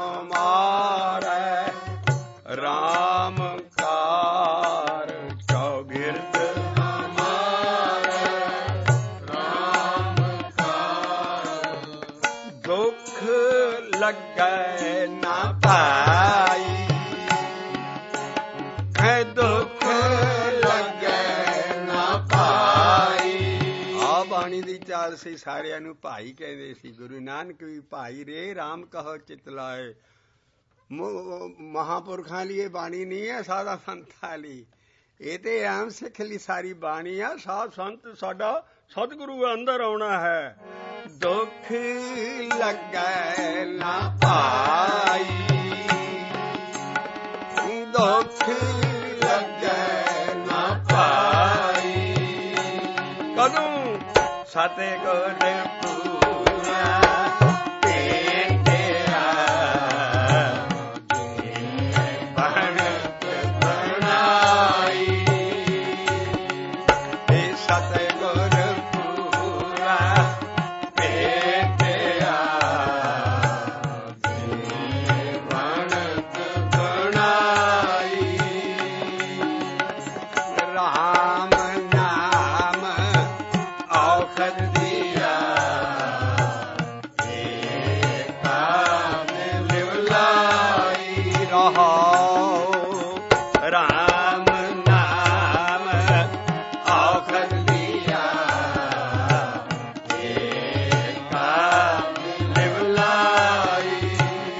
ਹਮਾਰੇ ਰਾਮ ਕਾਰ, ਚੌਗਿਰਦ ਹਮਾਰੇ ਰਾਮ ਕਾਰ। ਦੁੱਖ ਲੱਗੇ ਨਾ ਭਾਈ, ਹੈ ਦੁੱਖ ਲੱਗੇ ਨਾ ਭਾਈ। ਆ ਬਾਣੀ ਦੀ ਚਾਲ ਸੀ। ਸਾਰਿਆਂ ਨੂੰ ਭਾਈ ਕਹਿੰਦੇ ਸੀ। ਗੁਰੂ ਨਾਨਕ ਵੀ ਭਾਈ ਰੇ ਰਾਮ ਕਹੋ ਚਿਤ ਲਾਏ। ਮਹਾਂਪੁਰਖਾਂ ਲਈ ਇਹ ਬਾਣੀ ਨਹੀਂ ਹੈ, ਸਾਦਾ ਸੰਤਾਂ ਲਈ। ਇਹ ਤੇ ਆਮ ਸਿੱਖ ਲਈ ਸਾਰੀ ਬਾਣੀ ਆ। ਸਾਧ ਸੰਤ ਸਾਡਾ ਸਤਿਗੁਰੂ ਅੰਦਰ ਆਉਣਾ ਹੈ। ਦੁੱਖ ਲੱਗੇ ਨਾ ਭਾਈ, ਦੁੱਖ ਲੱਗੇ ਨਾ ਭਾਈ। ਕਦੋਂ? ਸਤਿਗੁਰ ਪੂਰਾ ਭੇਟਿਆ, ਬਣਤ ਬਣਾਈ। ਇਹ ਸਤਿਗੁਰ ਪੂਰਾ ਭੇਟਿਆ, ਬਣਤ ਬਣਾਈ। ਰਾਮ ਨਾਮ ਔਖਦ ਦਿਆ, ਏਕਾ ਲਿਵ ਲਾਈ। ਰਹਾਉ ਰਾਮ ਨਾਮ ਔਖਦ ਦਿਆ, ਏਕਾ ਲਿਵ ਲਾਈ।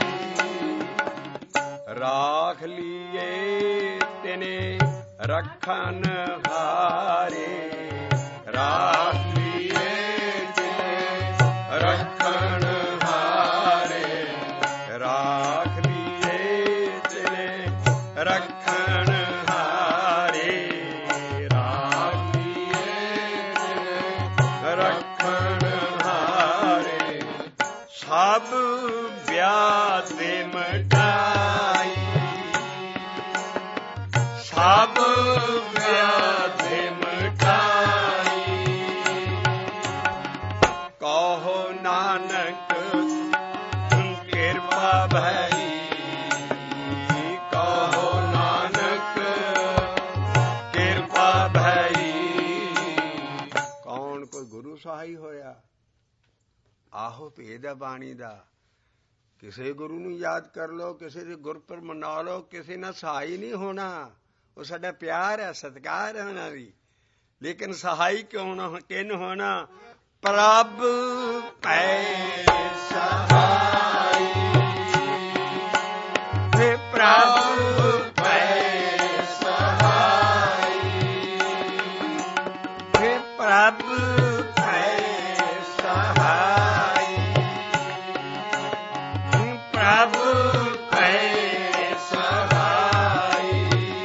ਰਾਖ ਲੀਏ ਤਿਨੇ ਰੱਖਣ ਹਾਰੇ, ਰਾਖ ਲੀਏ ਤਿਨੇ ਰੱਖਣ ਹਾਰੇ। ਰਾਖ ਲੀਏ ਤਿਨੇ ਰੱਖਣ ਹਾਰੇ, ਰਾਖ ਲੀਏ ਤਿਨੇ ਰੱਖਣ ਹਾਰੇ। ਸਭ ਵਿਆਹ ਤੇ ਮਿਟਾਈ, ਸਭ ਵਿਆਹ ਤੇ ਮਿਟਾਈ। ਕਹੋ ਨਾਨਕ ਕਿਰਪਾ ਭਈ, ਕਹੋ ਨਾਨਕ ਕਿਰਪਾ ਭਈ। ਕੌਣ ਕੋਈ ਗੁਰੂ ਸਹਾਈ ਹੋਇਆ? ਆਹੋ ਭੇਦ ਹੈ ਬਾਣੀ ਦਾ। ਕਿਸੇ ਗੁਰੂ ਨੂੰ ਯਾਦ ਕਰ ਲਓ, ਕਿਸੇ ਦੇ ਗੁਰਪੁਰਬ ਮਨਾ ਲਓ, ਕਿਸੇ ਨਾਲ ਸਹਾਈ ਨਹੀਂ ਹੋਣਾ। ਉਹ ਸਾਡਾ ਪਿਆਰ ਹੈ, ਸਤਿਕਾਰ ਹੈ ਉਹਨਾਂ ਦੀ। ਲੇਕਿਨ ਸਹਾਈ ਕਿਉਂ ਨਾ ਕਿਨ ਹੋਣਾ? ਪ੍ਰਭ ਪੈ ਸਹਾਈ, ਵੇ ਪ੍ਰਭ ਪੈ ਸਹਾਈ, ਵੇ ਪ੍ਰਭ ਪੈ ਸਹਾਈ, ਪ੍ਰਭ ਪੈ ਸਹਾਈ।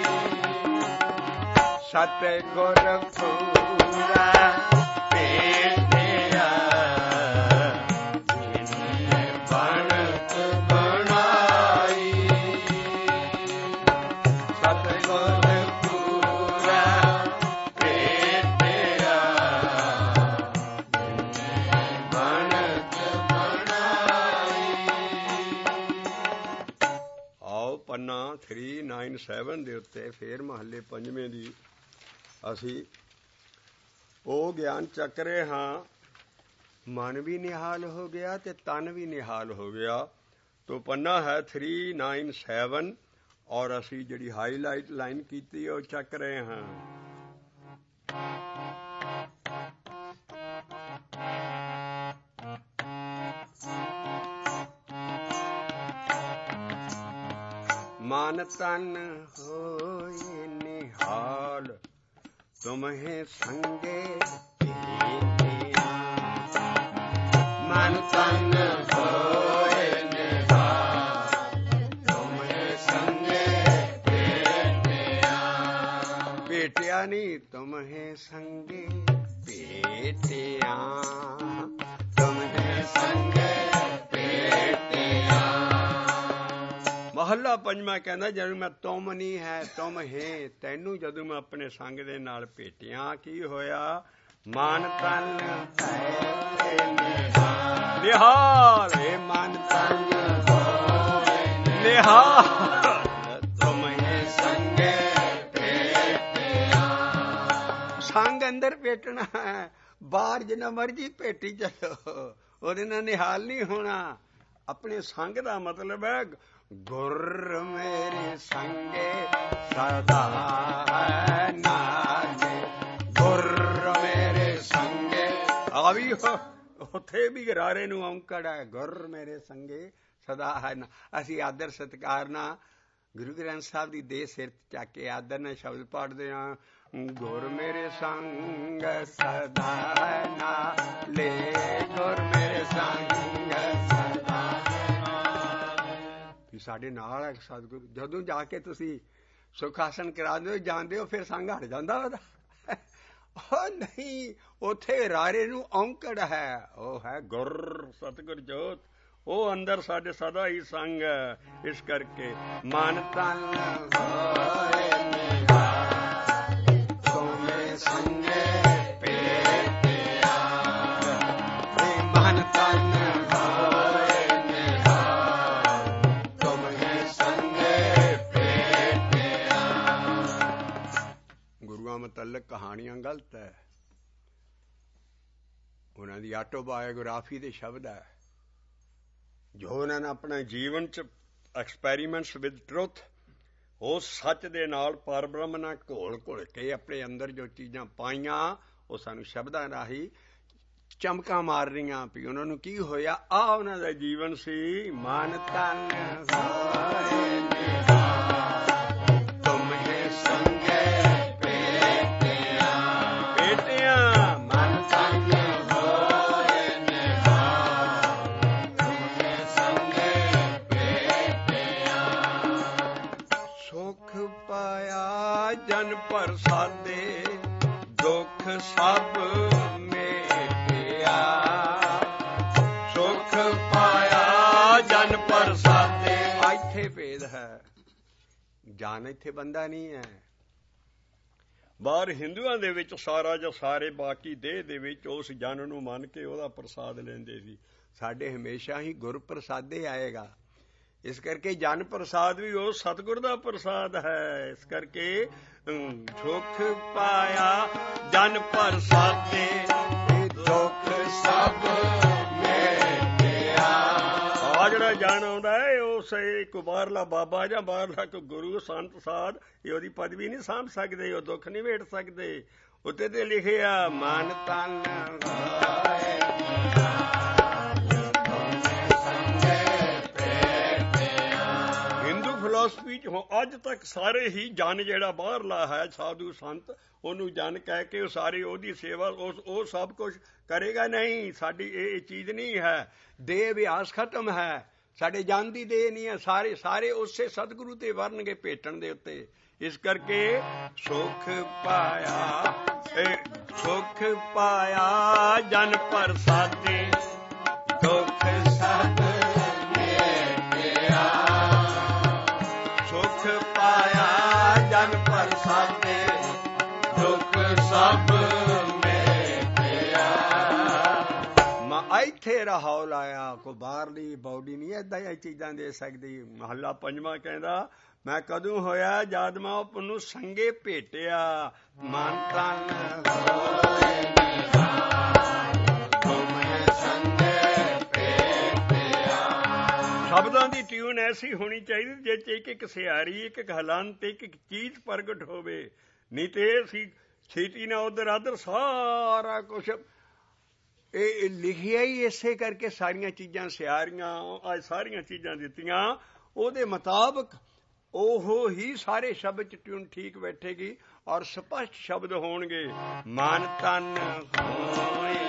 ਸਤਿਗੁਰ ਪੂਰਾ ਭੇਟਿਆ, ਜਿਨਨੇ ਬਣਤ ਬਣਾਈ। ਸਤਿਗੁਰ ਪੂਰਾ ਭੇਟਿਆ, ਜਿਨਨੇ ਬਣਤ ਬਣਾਈ। ਆਓ ਪੰਨਾ ਥ੍ਰੀ ਨਾਈਨ ਸੈਵਨ ਦੇ ਉੱਤੇ ਫੇਰ ਮਹੱਲੇ ਪੰਜਵੇਂ ਦੀ ਅਸੀਂ ਉਹ ਗਿਆਨ ਚੱਕ ਰਹੇ ਹਾਂ। ਮਨ ਵੀ ਨਿਹਾਲ ਹੋ ਗਿਆ ਤੇ ਤਨ ਵੀ ਨਿਹਾਲ ਹੋ ਗਿਆ। ਤੋ ਪੰਨਾ ਹੈ ਥ੍ਰੀ ਨਾਈਨ ਸੈਵਨ, ਔਰ ਅਸੀਂ ਜਿਹੜੀ ਹਾਈਲਾਈਟ ਲਾਈਨ ਕੀਤੀ ਉਹ ਚੱਕ ਰਹੇ ਹਾਂ। ਮਨ ਤਨ ਹੋਏ ਨਿਹਾਲ, ਤੁਮਹੇ ਸੰਗੇ ਭੇਟਿਆ। ਮਨ ਤਨ ਹੋਏ ਨਿਹਾਲ, ਤੁਮਹੇ ਸੰਗੇ ਭੇਟਿਆ। ਭੇਟਿਆ ਨਹੀਂ, ਤੁਮਹੇ ਸੰਗੇ ਭੇਟਿਆ, ਤੁਮਹੇ ਸੰਗੇ ਭੇਟਿਆ। ਮਹੱਲਾ ਪੰਜਵਾਂ ਕਹਿੰਦਾ, ਜਦੋਂ ਮੈਂ ਤੁਮ ਨਹੀਂ ਹੈ ਤੁਮ ਹੈ, ਤੈਨੂੰ ਜਦੋਂ ਮੈਂ ਆਪਣੇ ਸੰਗ ਦੇ ਨਾਲ ਭੇਟਿਆ, ਕੀ ਹੋਇਆ? ਮਨ ਤਨ ਹੈ ਨਿਹਾਲ, ਏ ਮਨ ਤਨ ਨਿਹਾਲ, ਤੁਮ ਹੈ ਸੰਗੇ ਭੇਟਿਆ। ਸੰਗ ਅੰਦਰ ਭੇਟਣਾ ਹੈ, ਬਾਹਰ ਜਿੰਨਾ ਮਰਜੀ ਭੇਟੀ ਚਲੋ, ਉਹਦੇ ਨਾਲ ਨਿਹਾਲ ਨਹੀਂ ਹੋਣਾ। ਆਪਣੇ ਸੰਗ ਦਾ ਮਤਲਬ ਹੈ ਗੁਰ ਮੇਰੇ ਸੰਗੇ ਸਦਾ ਹੈ ਨਾਲੇ, ਗੁਰ ਮੇਰੇ ਸੰਗੇ। ਆ ਵੀ ਉੱਥੇ ਵੀ ਗਰਾਰੇ ਨੂੰ ਔਂਕੜ ਹੈ, ਗੁਰ ਮੇਰੇ ਸੰਗੇ ਸਦਾ ਹੈ ਨਾ। ਅਸੀਂ ਆਦਰ ਸਤਿਕਾਰ ਨਾਲ ਗੁਰੂ ਗ੍ਰੰਥ ਸਾਹਿਬ ਦੀ ਦੇਹ ਸਿਰ ਚੱਕ ਕੇ ਆਦਰ ਨਾਲ ਸ਼ਬਦ ਪੜ੍ਹਦੇ ਹਾਂ। ਗੁਰ ਮੇਰੇ ਸੰਗ ਸਦਾ ਹੈ ਨਾਲੇ, ਗੁਰ ਮੇਰੇ ਸੰਗ ਸਦਾ ਸਾਡੇ ਨਾਲ ਹੈ ਸਤਿਗੁਰੂ। ਜਦੋਂ ਜਾ ਕੇ ਤੁਸੀਂ ਸੁਖ ਆਸਣ ਕਰਾਉਂਦੇ ਹੋ, ਜਾਂਦੇ ਹੋ, ਫਿਰ ਸੰਗ ਹਟ ਜਾਂਦਾ ਉਹਦਾ। ਉਹ ਨਹੀਂ, ਉੱਥੇ ਰਾਰੇ ਨੂੰ ਔਂਕੜ ਹੈ, ਉਹ ਹੈ ਗੁਰ ਸਤਿਗੁਰ ਜੋਤ, ਉਹ ਅੰਦਰ ਸਾਡੇ ਸਦਾ ਹੀ ਸੰਗ ਹੈ। ਇਸ ਕਰਕੇ ਮਨ ਤਨ ਹੋਏ ਨਿਹਾਲ, ਤੁਮੇ ਸੰਗੇ ਭੇਟਿਆ। ਮਨ ਤਨ ਹੋਏ ਨਿਹਾਲ, ਤੁਮੇ ਸੰਗੇ ਭੇਟਿਆ। ਗੁਰੂਆਂ ਮੁਤਲਕ ਕਹਾਣੀਆਂ ਗਲਤ ਹੈ, ਉਹਨਾਂ ਦੀ ਆਟੋਬਾਇਓਗ੍ਰਾਫੀ ਦੇ ਸ਼ਬਦ ਹੈ ਜੋ ਉਹਨਾਂ ਨੇ ਆਪਣੇ ਜੀਵਨ 'ਚ ਐਕਸਪੈਰੀਮੈਂਟਸ ਵਿਦ ਟਰੁੱਥ, ਉਸ ਸੱਚ ਦੇ ਨਾਲ ਪਰਬ੍ਰਹਮ ਨਾਲ ਘੋਲ ਘੁਲ ਕੇ ਆਪਣੇ ਅੰਦਰ ਜੋ ਚੀਜ਼ਾਂ ਪਾਈਆਂ, ਉਹ ਸਾਨੂੰ ਸ਼ਬਦਾਂ ਰਾਹੀਂ ਚਮਕਾਂ ਮਾਰ ਰਹੀਆਂ ਵੀ ਉਹਨਾਂ ਨੂੰ ਕੀ ਹੋਇਆ। ਆ ਉਹਨਾਂ ਦਾ ਜੀਵਨ ਸੀ। ਮਨ ਤਨ ਹੋਏ ਨਿਹਾਲ, ਤੁਮੇ ਸੰਗੇ ਭੇਟਿਆ। ਭੇਟਿਆ ਮਨ ਤਨ ਹੋਏ ਨਿਹਾਲ, ਤੁਮੇ ਸੰਗੇ ਭੇਟਿਆ। ਸੁਖ ਪਾਇਆ ਜਨ ਪ੍ਰਸਾਦੇ, ਦੁੱਖ ਸਭ ਮੇਟਿਆ। ਸੁਖ ਪਾਇਆ ਜਨ ਪ੍ਰਸਾਦੇ, ਇੱਥੇ ਭੇਦ ਹੈ, ਜਾਨ ਇੱਥੇ ਬੰਦਾ ਨਹੀਂ ਹੈ। ਬਾਹਰ ਹਿੰਦੂਆਂ ਦੇ ਵਿੱਚ ਸਾਰਾ ਜਾਂ ਸਾਰੇ ਬਾਕੀ ਦੇਹ ਦੇ ਵਿੱਚ ਉਸ ਜਨ ਨੂੰ ਮੰਨ ਕੇ ਉਹਦਾ ਪ੍ਰਸਾਦ ਲੈਂਦੇ ਸੀ। ਸਾਡੇ ਹਮੇਸ਼ਾ ਹੀ ਗੁਰ ਪ੍ਰਸਾਦੇ ਆਏਗਾ। ਇਸ ਕਰਕੇ ਜਨ ਪ੍ਰਸਾਦ ਵੀ ਉਹ ਸਤਿਗੁਰ ਦਾ ਪ੍ਰਸਾਦ ਹੈ। ਇਸ ਕਰਕੇ ਸੁਖ ਪਾਇਆ ਜਨ ਪ੍ਰਸਾਦੇ, ਦੁੱਖ ਸਭ ਮੇਟਿਆ। ਆ ਜਿਹੜਾ ਜਨ ਆਉਂਦਾ ਹੈ ਉਹ ਉਸ ਇੱਕ ਬਾਹਰਲਾ ਬਾਬਾ ਜਾਂ ਬਾਹਰਲਾ ਕੋਈ ਗੁਰੂ ਸੰਤ ਸਾਧ ਇਹ ਉਹਦੀ ਪਦਵੀ ਨਹੀਂ ਸਾਂਭ ਸਕਦੇ, ਉਹ ਦੁੱਖ ਨਹੀਂ ਵੇਟ ਸਕਦੇ। ਉੱਤੇ ਤੇ ਲਿਖਿਆ ਮਨ ਤਨ ਫਿਲਾਸਫੀ ਚ ਅੱਜ ਤੱਕ ਸਾਰੇ ਹੀ ਜਨ ਜਿਹੜਾ ਬਾਹਰਲਾ ਹੈ ਸਾਧੂ ਸੰਤ ਉਹਨੂੰ ਜਨ ਕਹਿ ਕੇ ਉਹ ਸਾਰੇ ਉਹਦੀ ਸੇਵਾ ਉਸ ਉਹ ਸਭ ਕੁਝ ਕਰੇਗਾ ਨਹੀਂ। ਸਾਡੀ ਇਹ ਚੀਜ਼ ਨਹੀਂ ਹੈ, ਦੇਹ ਅਭਿਆਸ ਖਤਮ ਹੈ, ਸਾਡੇ ਜਨ ਦੀ ਦੇਹ ਨਹੀਂ ਹੈ। ਸਾਰੇ ਸਾਰੇ ਉਸੇ ਸਤਿਗੁਰੂ ਤੇ ਵਰਨਗੇ ਭੇਟਣ ਦੇ ਉੱਤੇ। ਇਸ ਕਰਕੇ ਸੁਖ ਪਾਇਆ ਸੁਖ ਪਾਇਆ ਜਨ ਪ੍ਰਸਾਦੇ ਦੁੱਖ ਸਭ ਪਾਇਆ ਜਨ ਪ੍ਰਸਾਦੇ ਦੁੱਖ ਸਭ ਮੇਟਿਆ। ਮੈਂ ਇੱਥੇ ਰਹਾਉ ਲਾਇਆ, ਕੋਈ ਬਾਹਰਲੀ ਬੌਡੀ ਨਹੀਂ ਏਦਾਂ ਹੀ ਚੀਜ਼ਾਂ ਦੇ ਸਕਦੀ। ਮਹੱਲਾ ਪੰਜਵਾਂ ਕਹਿੰਦਾ ਮੈਂ ਕਦੋਂ ਹੋਇਆ ਜਦ ਮੈਂ ਉਹਨੂੰ ਸੰਗੇ ਭੇਟਿਆ। ਮਨ ਤਨ ਹੋਏ ਸ਼ਬਦਾਂ ਦੀ ਟਿਊਨ ਐਸੀ ਹੋਣੀ ਚਾਹੀਦੀ ਜਿਸ 'ਚ ਇੱਕ ਇੱਕ ਸਿਆਰੀ ਇੱਕ ਇੱਕ ਹਲੰਤ ਇੱਕ ਇੱਕ ਚੀਜ਼ ਪ੍ਰਗਟ ਹੋਵੇ। ਨਹੀਂ ਤੇ ਅਸੀਂ ਛੇਤੀ ਨਾਲ ਉੱਧਰ ਆਧਰ ਸਾਰਾ ਕੁਛ ਇਹ ਲਿਖਿਆ ਹੀ ਇਸੇ ਕਰਕੇ ਸਾਰੀਆਂ ਚੀਜ਼ਾਂ ਸਿਆਰੀਆਂ ਅੱਜ ਸਾਰੀਆਂ ਚੀਜ਼ਾਂ ਦਿੱਤੀਆਂ ਉਹਦੇ ਮੁਤਾਬਕ ਉਹ ਹੀ ਸਾਰੇ ਸ਼ਬਦ 'ਚ ਟਿਊਨ ਠੀਕ ਬੈਠੇਗੀ ਔਰ ਸਪਸ਼ਟ ਸ਼ਬਦ ਹੋਣਗੇ। ਮਨ ਤਨ ਹੋਏ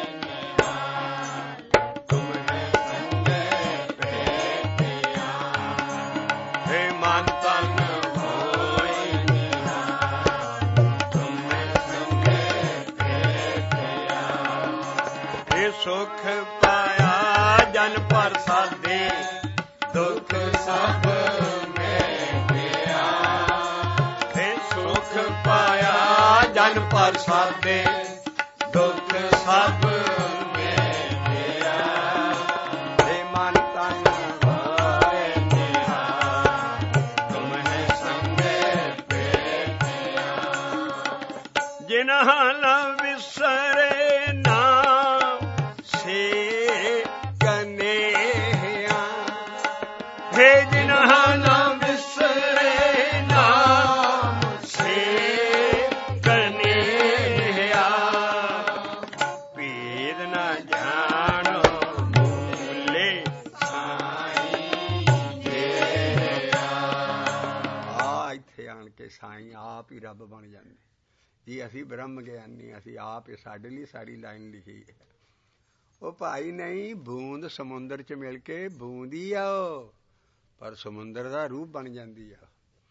ਸੁਖ ਪਾਇਆ ਜਨ ਪ੍ਰਸਾਦੇ ਦੁੱਖ ਸਭ ਮੇਟਿਆ। हे ਸੁਖ ਪਾਇਆ ਜਨ ਪ੍ਰਸਾਦੇ ਦੁੱਖ ਸਭ ਮੇਟਿਆ। हे ਮਨ ਤਨ ਹੋਏ ਨਿਹਾਲ ਤੁਮਹਿ ਸੰਗੇ ਭੇਟਿਆ। ਜਿਨ੍ਹਾਂ ਨ ਵਿਸਰੇ हे जिन्हा न विसरे नाम से कन्हैया भेद न जानो मूले साईं तेरा। आ इत्थे आण के साईं आप ही रब बन जाते जी। असी ब्रह्म ਗਿਆਨੀ ਅਸੀਂ ਆਪ ਇਹ ਸਾਡੇ ਲਈ ਸਾਰੀ ਲਾਈਨ ਲਿਖੀ ਹੈ। ਉਹ ਭਾਈ ਨਹੀਂ ਬੂੰਦ ਸਮੁੰਦਰ 'ਚ ਮਿਲ ਕੇ ਬੂੰਦ ਹੀ ਆਓ ਪਰ ਸਮੁੰਦਰ ਦਾ ਰੂਪ ਬਣ ਜਾਂਦੀ ਆ।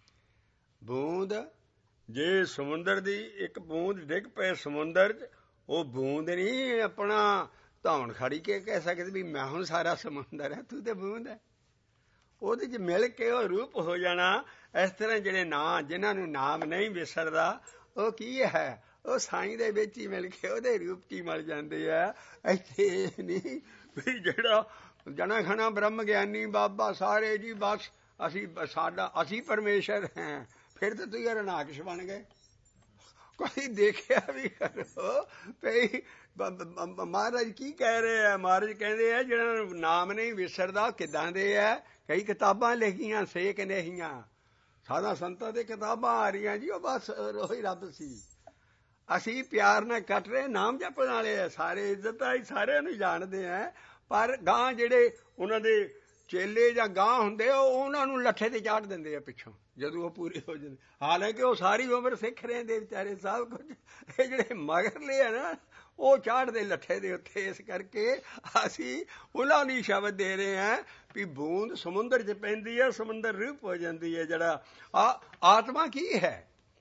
ਬੂੰਦ ਜੇ ਸਮੁੰਦਰ ਦੀ ਇੱਕ ਬੂੰਦ ਡਿੱਗ ਪਏ ਸਮੁੰਦਰ 'ਚ ਉਹ ਬੂੰਦ ਨਹੀਂ ਆਪਣਾ ਧੌਣ ਖੜੀ ਕੇ ਕਹਿ ਸਕਦੇ ਵੀ ਮੈਂ ਹੁਣ ਸਾਰਾ ਸਮੁੰਦਰ ਹੈ ਤੂੰ ਤੇ ਬੂੰਦ ਹੈ। ਉਹਦੇ 'ਚ ਮਿਲ ਕੇ ਉਹ ਰੂਪ ਹੋ ਜਾਣਾ। ਇਸ ਤਰ੍ਹਾਂ ਜਿਹੜੇ ਨਾਂ ਜਿਨ੍ਹਾਂ ਨੂੰ ਨਾਮ ਨਹੀਂ ਵਿਸਰਦਾ ਉਹ ਕੀ ਹੈ ਉਹ ਸਾਈਂ ਦੇ ਵਿੱਚ ਹੀ ਮਿਲ ਕੇ ਉਹਦੇ ਰੂਪ 'ਚ ਹੀ ਮਿਲ ਜਾਂਦੇ ਆ। ਇੱਥੇ ਨਹੀਂ ਵੀ ਜਿਹੜਾ ਜਣਾ ਖਣਾ ਬ੍ਰਹਮ ਗਿਆਨੀ ਬਾਬਾ ਸਾਰੇ ਜੀ ਬਸ ਅਸੀਂ ਸਾਡਾ ਅਸੀਂ ਪਰਮੇਸ਼ਰ ਹੈ। ਫਿਰ ਤਾਂ ਤੁਸੀਂ ਰਣਾਕਸ਼ ਬਣ ਗਏ। ਕੋਈ ਦੇਖਿਆ ਵੀ ਕਰੋ ਭਈ ਮਹਾਰਾਜ ਕੀ ਕਹਿ ਰਹੇ ਆ। ਮਹਾਰਾਜ ਕਹਿੰਦੇ ਆ ਜਿਹੜਾ ਨਾਮ ਨਹੀਂ ਵਿਸਰਦਾ ਕਿੱਦਾਂ ਦੇ ਆ। ਕਈ ਕਿਤਾਬਾਂ ਲਿਖੀਆਂ ਸੇਕ ਨਹੀਂਆਂ ਸਾਧਾ ਸੰਤਾਂ ਦੇ ਕਿਤਾਬਾਂ ਆ ਰਹੀਆਂ ਜੀ ਉਹ ਬਸ ਉਹੀ ਰੱਬ ਸੀ। ਅਸੀਂ ਪਿਆਰ ਨਾਲ ਕੱਟ ਰਹੇ ਨਾਮ ਜਪਣ ਵਾਲੇ ਆ ਸਾਰੇ ਇੱਜ਼ਤ ਆਈ ਸਾਰਿਆਂ ਨੂੰ ਜਾਣਦੇ ਆ। ਪਰ ਗਾਂ ਜਿਹੜੇ ਉਹਨਾਂ ਦੇ ਚੇਲੇ ਜਾਂ ਗਾਂ ਹੁੰਦੇ ਉਹ ਉਹਨਾਂ ਨੂੰ ਲੱਠੇ ਤੇ ਚਾੜ ਦਿੰਦੇ ਆ ਪਿੱਛੋਂ ਜਦੋਂ ਉਹ ਪੂਰੇ ਹੋ ਜਾਂਦੇ। ਹਾਲਾਂਕਿ ਉਹ ਸਾਰੀ ਉਮਰ ਸਿੱਖ ਰਹਿੰਦੇ ਵਿਚਾਰੇ ਸਭ ਕੁਝ। ਇਹ ਜਿਹੜੇ ਮਗਰਲੇ ਆ ਨਾ ਉਹ ਚਾੜਦੇ ਲੱਠੇ ਦੇ ਉੱਤੇ। ਇਸ ਕਰਕੇ ਅਸੀਂ ਉਹਨਾਂ ਨੂੰ ਸ਼ਬਦ ਦੇ ਰਹੇ ਹਾਂ ਵੀ ਬੂੰਦ ਸਮੁੰਦਰ 'ਚ ਪੈਂਦੀ ਹੈ ਸਮੁੰਦਰ ਰੂਪ ਹੋ ਜਾਂਦੀ ਹੈ। ਜਿਹੜਾ ਆ ਆਤਮਾ ਕੀ ਹੈ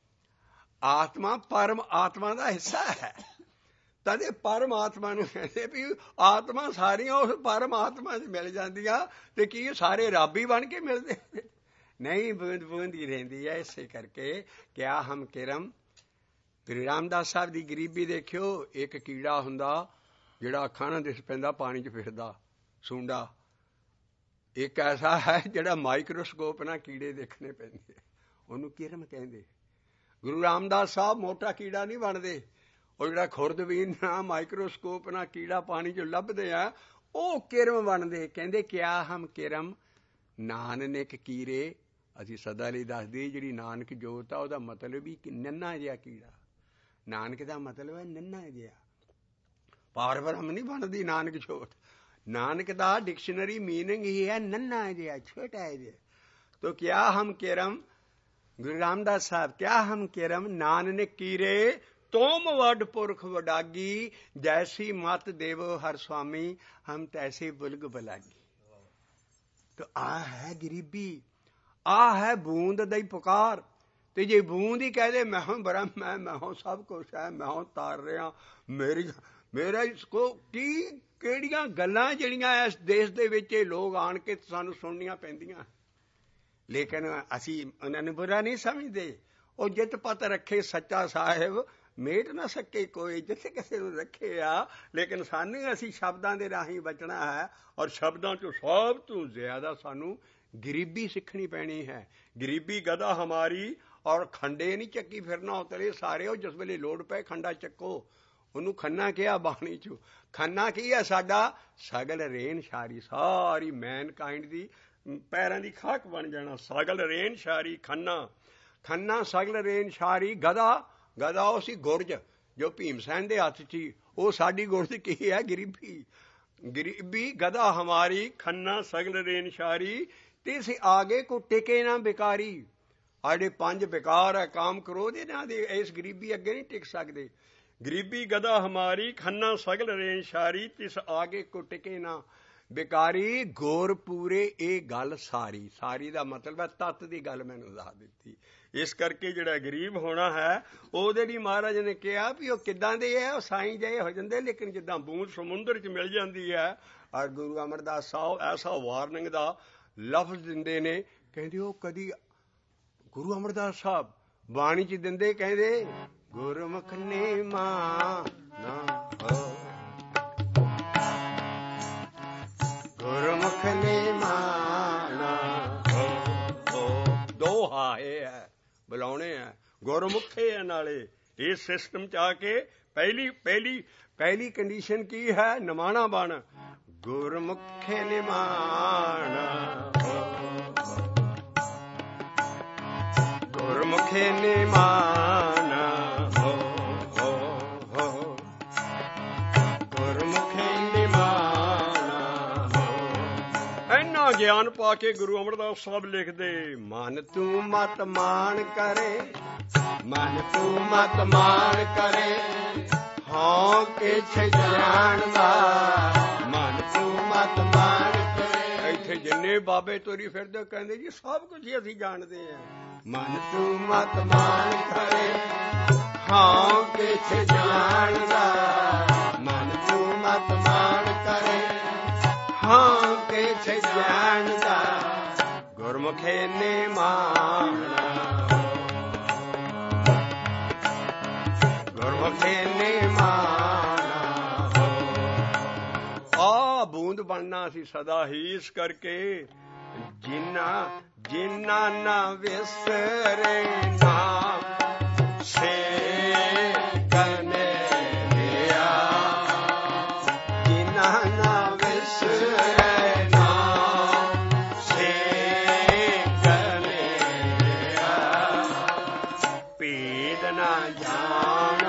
ਆਤਮਾ ਪਰਮ ਆਤਮਾ ਦਾ ਹਿੱਸਾ ਹੈ। ਤਦੇ ਪਰਮਾਤਮਾ ਨੂੰ ਕਹਿੰਦੇ ਵੀ ਆਤਮਾ ਸਾਰੀਆਂ ਉਸ ਪਰਮਾਤਮਾ 'ਚ ਮਿਲ ਜਾਂਦੀਆਂ ਤੇ ਕੀ ਸਾਰੇ ਰੱਬ ਹੀ ਬਣ ਕੇ ਮਿਲਦੇ ਨਹੀਂ ਬੂੰਦ ਬੂੰਦ ਹੀ ਰਹਿੰਦੀ ਹੈ। ਇਸੇ ਕਰਕੇ ਕਿਆ ਹਮ ਕਿਰਮ ਗੁਰੂ ਰਾਮਦਾਸ ਸਾਹਿਬ ਦੀ ਗਰੀਬੀ ਦੇਖਿਓ। ਇੱਕ ਕੀੜਾ ਹੁੰਦਾ ਜਿਹੜਾ ਅੱਖਾਂ ਨਾਲ ਦਿਸ ਪੈਂਦਾ ਪਾਣੀ 'ਚ ਫਿਰਦਾ ਸੁੰਡਾ। ਇੱਕ ਐਸਾ ਹੈ ਜਿਹੜਾ ਮਾਈਕਰੋਸਕੋਪ ਨਾਲ ਕੀੜੇ ਦੇਖਣੇ ਪੈਂਦੇ ਉਹਨੂੰ ਕਿਰਮ ਕਹਿੰਦੇ। ਗੁਰੂ ਰਾਮਦਾਸ ਸਾਹਿਬ ਮੋਟਾ ਕੀੜਾ ਨਹੀਂ ਬਣਦੇ। ਉਹ ਜਿਹੜਾ ਖੁਰਦਬੀਨ ਨਾਲ ਮਾਈਕਰੋਸਕੋਪ ਨਾਲ ਕੀੜਾ ਪਾਣੀ 'ਚੋਂ ਲੱਭਦੇ ਆ ਉਹ ਕਿਰਮ ਬਣਦੇ। ਕਹਿੰਦੇ ਕਿਆ ਹਮ ਕਿਰਮ ਨਾਨਕ ਕੀਰੇ, ਅਸੀਂ ਸਦਾ ਲਈ ਦੱਸਦੇ ਜਿਹੜੀ ਨਾਨਕ ਜੋਤ ਆ ਉਹਦਾ ਮਤਲਬ ਹੀ ਨੰਨਾ ਜਿਹਾ ਕੀੜਾ। ਨਾਨਕ ਦਾ ਮਤਲਬ ਹੈ ਨੰਨਾ ਜਿਹਾ, ਪਾਰ ਬ੍ਰਹਮ ਨਹੀਂ ਬਣਦੀ ਨਾਨਕ ਜੋਤ। ਨਾਨਕ ਦਾ ਡਿਕਸ਼ਨਰੀ ਮੀਨਿੰਗ ਹੀ ਹੈ ਨੰਨਾ ਜਿਹਾ, ਛੋਟਾ ਜਿਹਾ। तो क्या हम केरम, गुरु रामदास साहब, क्या हम केरम नानक कीरे तुम वड पुरख वडागी, जैसी मत देवो हर स्वामी, हम तैसे बुलग बलागी। तो आ है गरीबी, आ है बूंद दी पुकार। ते जे बूंद ही कह दे मैं हूं ब्रह्म है, मैं हूं सब कुछ है, मैं हूं तार रहा, मेरी मेरा इसको की किहड़ियां गल्लां जिहड़ियां इस देश दे विच लोग आण के सानूं सुणनियां पैंदियां। लेकिन असी उन्होंने बुरा नहीं समझते। वो जित पत रखे सच्चा साहिब, मेट ना सके कोई, जिथे किसी को रखे आ। लेकिन सानू असी शब्दां दे राही बचना है, और शब्दां चों सब तो ज्यादा सानू गरीबी सीखनी पैनी है। गरीबी गदा हमारी, और खंडे नहीं चक्की फिरना उतरे सारे हो, जिस वेले लोड़ पे खंडा चक्को। ਉਹਨੂੰ ਖੰਨਾ ਕਿਹਾ ਬਾਣੀ ਚ। ਖੰਨਾ ਕੀ ਹੈ ਸਾਡਾ? ਸਗਲ ਰੇਨ ਸ਼ਾਰੀ, ਸਾਰੀ ਮੈਨਕਾਇੰਡ ਦੀ ਪੈਰਾਂ ਦੀ ਖਾਕ ਬਣ ਜਾਣਾ। ਸਗਲ ਰੇਨ ਸ਼ਾਰੀ ਖੰਨਾ, ਖੰਨਾ ਸਗਲ ਰੇਨ ਸ਼ਾਰੀ। ਗਦਾ, ਗਦਾ ਉਹ ਸੀ ਗੁਰਜ ਜੋ ਭੀਮ ਸੈਨ ਦੇ ਹੱਥ ਚ। ਉਹ ਸਾਡੀ ਗੁਰਜ ਕੀ ਹੈ? ਗਰੀਬੀ। ਗਰੀਬੀ ਗਦਾ ਹਮਾਰੀ, ਖੰਨਾ ਸਗਲ ਰੇਨ ਸ਼ਾਰੀ, ਤਿਸ ਆਗੇ ਕੋ ਟਿਕੇ ਨਾ ਬਿਕਾਰੀ। ਸਾਡੇ ਪੰਜ ਬਿਕਾਰ ਹੈ, ਕਾਮ ਕ੍ਰੋਧ, ਇਹਨਾਂ ਦੇ ਇਸ ਗਰੀਬੀ ਅੱਗੇ ਨਹੀਂ ਟਿਕ ਸਕਦੇ। गरीबी गदा हमारी, खन्ना सगल रेन शारी, तिस आगे को टिके ना बेकारी। गोर पूरे ये गल सारी, सारी का मतलब है तत्त की गल मैनूं दस दित्ती। इस करके जिहड़ा गरीब होना है, ਉਹਦੇ ਲਈ महाराज ने कहा भी वो किदां दे है, वो साईं ਜਿਹੇ हो जाते, लेकिन जिद्दां बूंद समुंदर च मिल जाती है। और गुरु अमरदास साहब ऐसा वार्निंग का लफ्ज दिंदे ने, कहंदे वो कदी गुरु अमरदास साहब बाणी च दिंदे, कहंदे गुरमुख ने माना हो, गुरमुख ने माना हो, हो। दो हाए है, बुलाने है, गुरमुखे है नाले। इस सिस्टम च आके पहली पहली पहली कंडीशन की है? नमाना बन। गुरमुखे ने माना हो, गुरमुखे ने माना ਗਿਆਨ ਪਾ ਕੇ ਗੁਰੂ ਅਮਰਦਾਸ ਸਾਹਿਬ ਲਿਖਦੇ, ਮਨ ਤੂੰ ਮਤ ਮਾਨ ਕਰੇ, ਮਨ ਤੂੰ ਮਤ ਮਾਨ ਕਰੇ, ਹਾਂ ਕਿਛ ਜਾਣਦਾ, ਮਨ ਤੂੰ ਮਤ ਮਾਨ ਕਰੇ। ਇੱਥੇ ਜਿੰਨੇ ਬਾਬੇ ਤੋਰੀ ਫਿਰਦੇ ਕਹਿੰਦੇ ਜੀ ਸਭ ਕੁਝ ਹੀ ਅਸੀਂ ਜਾਣਦੇ ਹਾਂ। ਮਨ ਤੂੰ ਮਤ ਮਾਨ ਕਰੇ, ਹਾਂ ਕਿਛ ਜਾਣਦਾ, ਮਨ ਤੂੰ ਮਤ ਮਾਨ ਕਰੇ, ਹਾਂ ਕਿਛ ਜਾਣਦਾ, ਗੁਰਮੁਖੇ ਨੇ ਮਾਣਾ, ਗੁਰਮੁਖੇ ਨੇ ਮਾਣਾ। ਆ ਬੂੰਦ ਬਣਨਾ ਸੀ ਸਦਾ ਹੀ। ਇਸ ਕਰਕੇ ਜਿਨਾ ਜਿਨਾ ਨਾ ਵਿਸਰੇ ਨਾਮ ਸੇ ਕਨੇ ਲਿਆ, ਜਿਨਾ ਨਾ ਵਿਸਰੇ ਨਾਮ ਸੇ ਕਨੇ ਲਿਆ, ਭੇਦ ਨਾ ਜਾਣੋ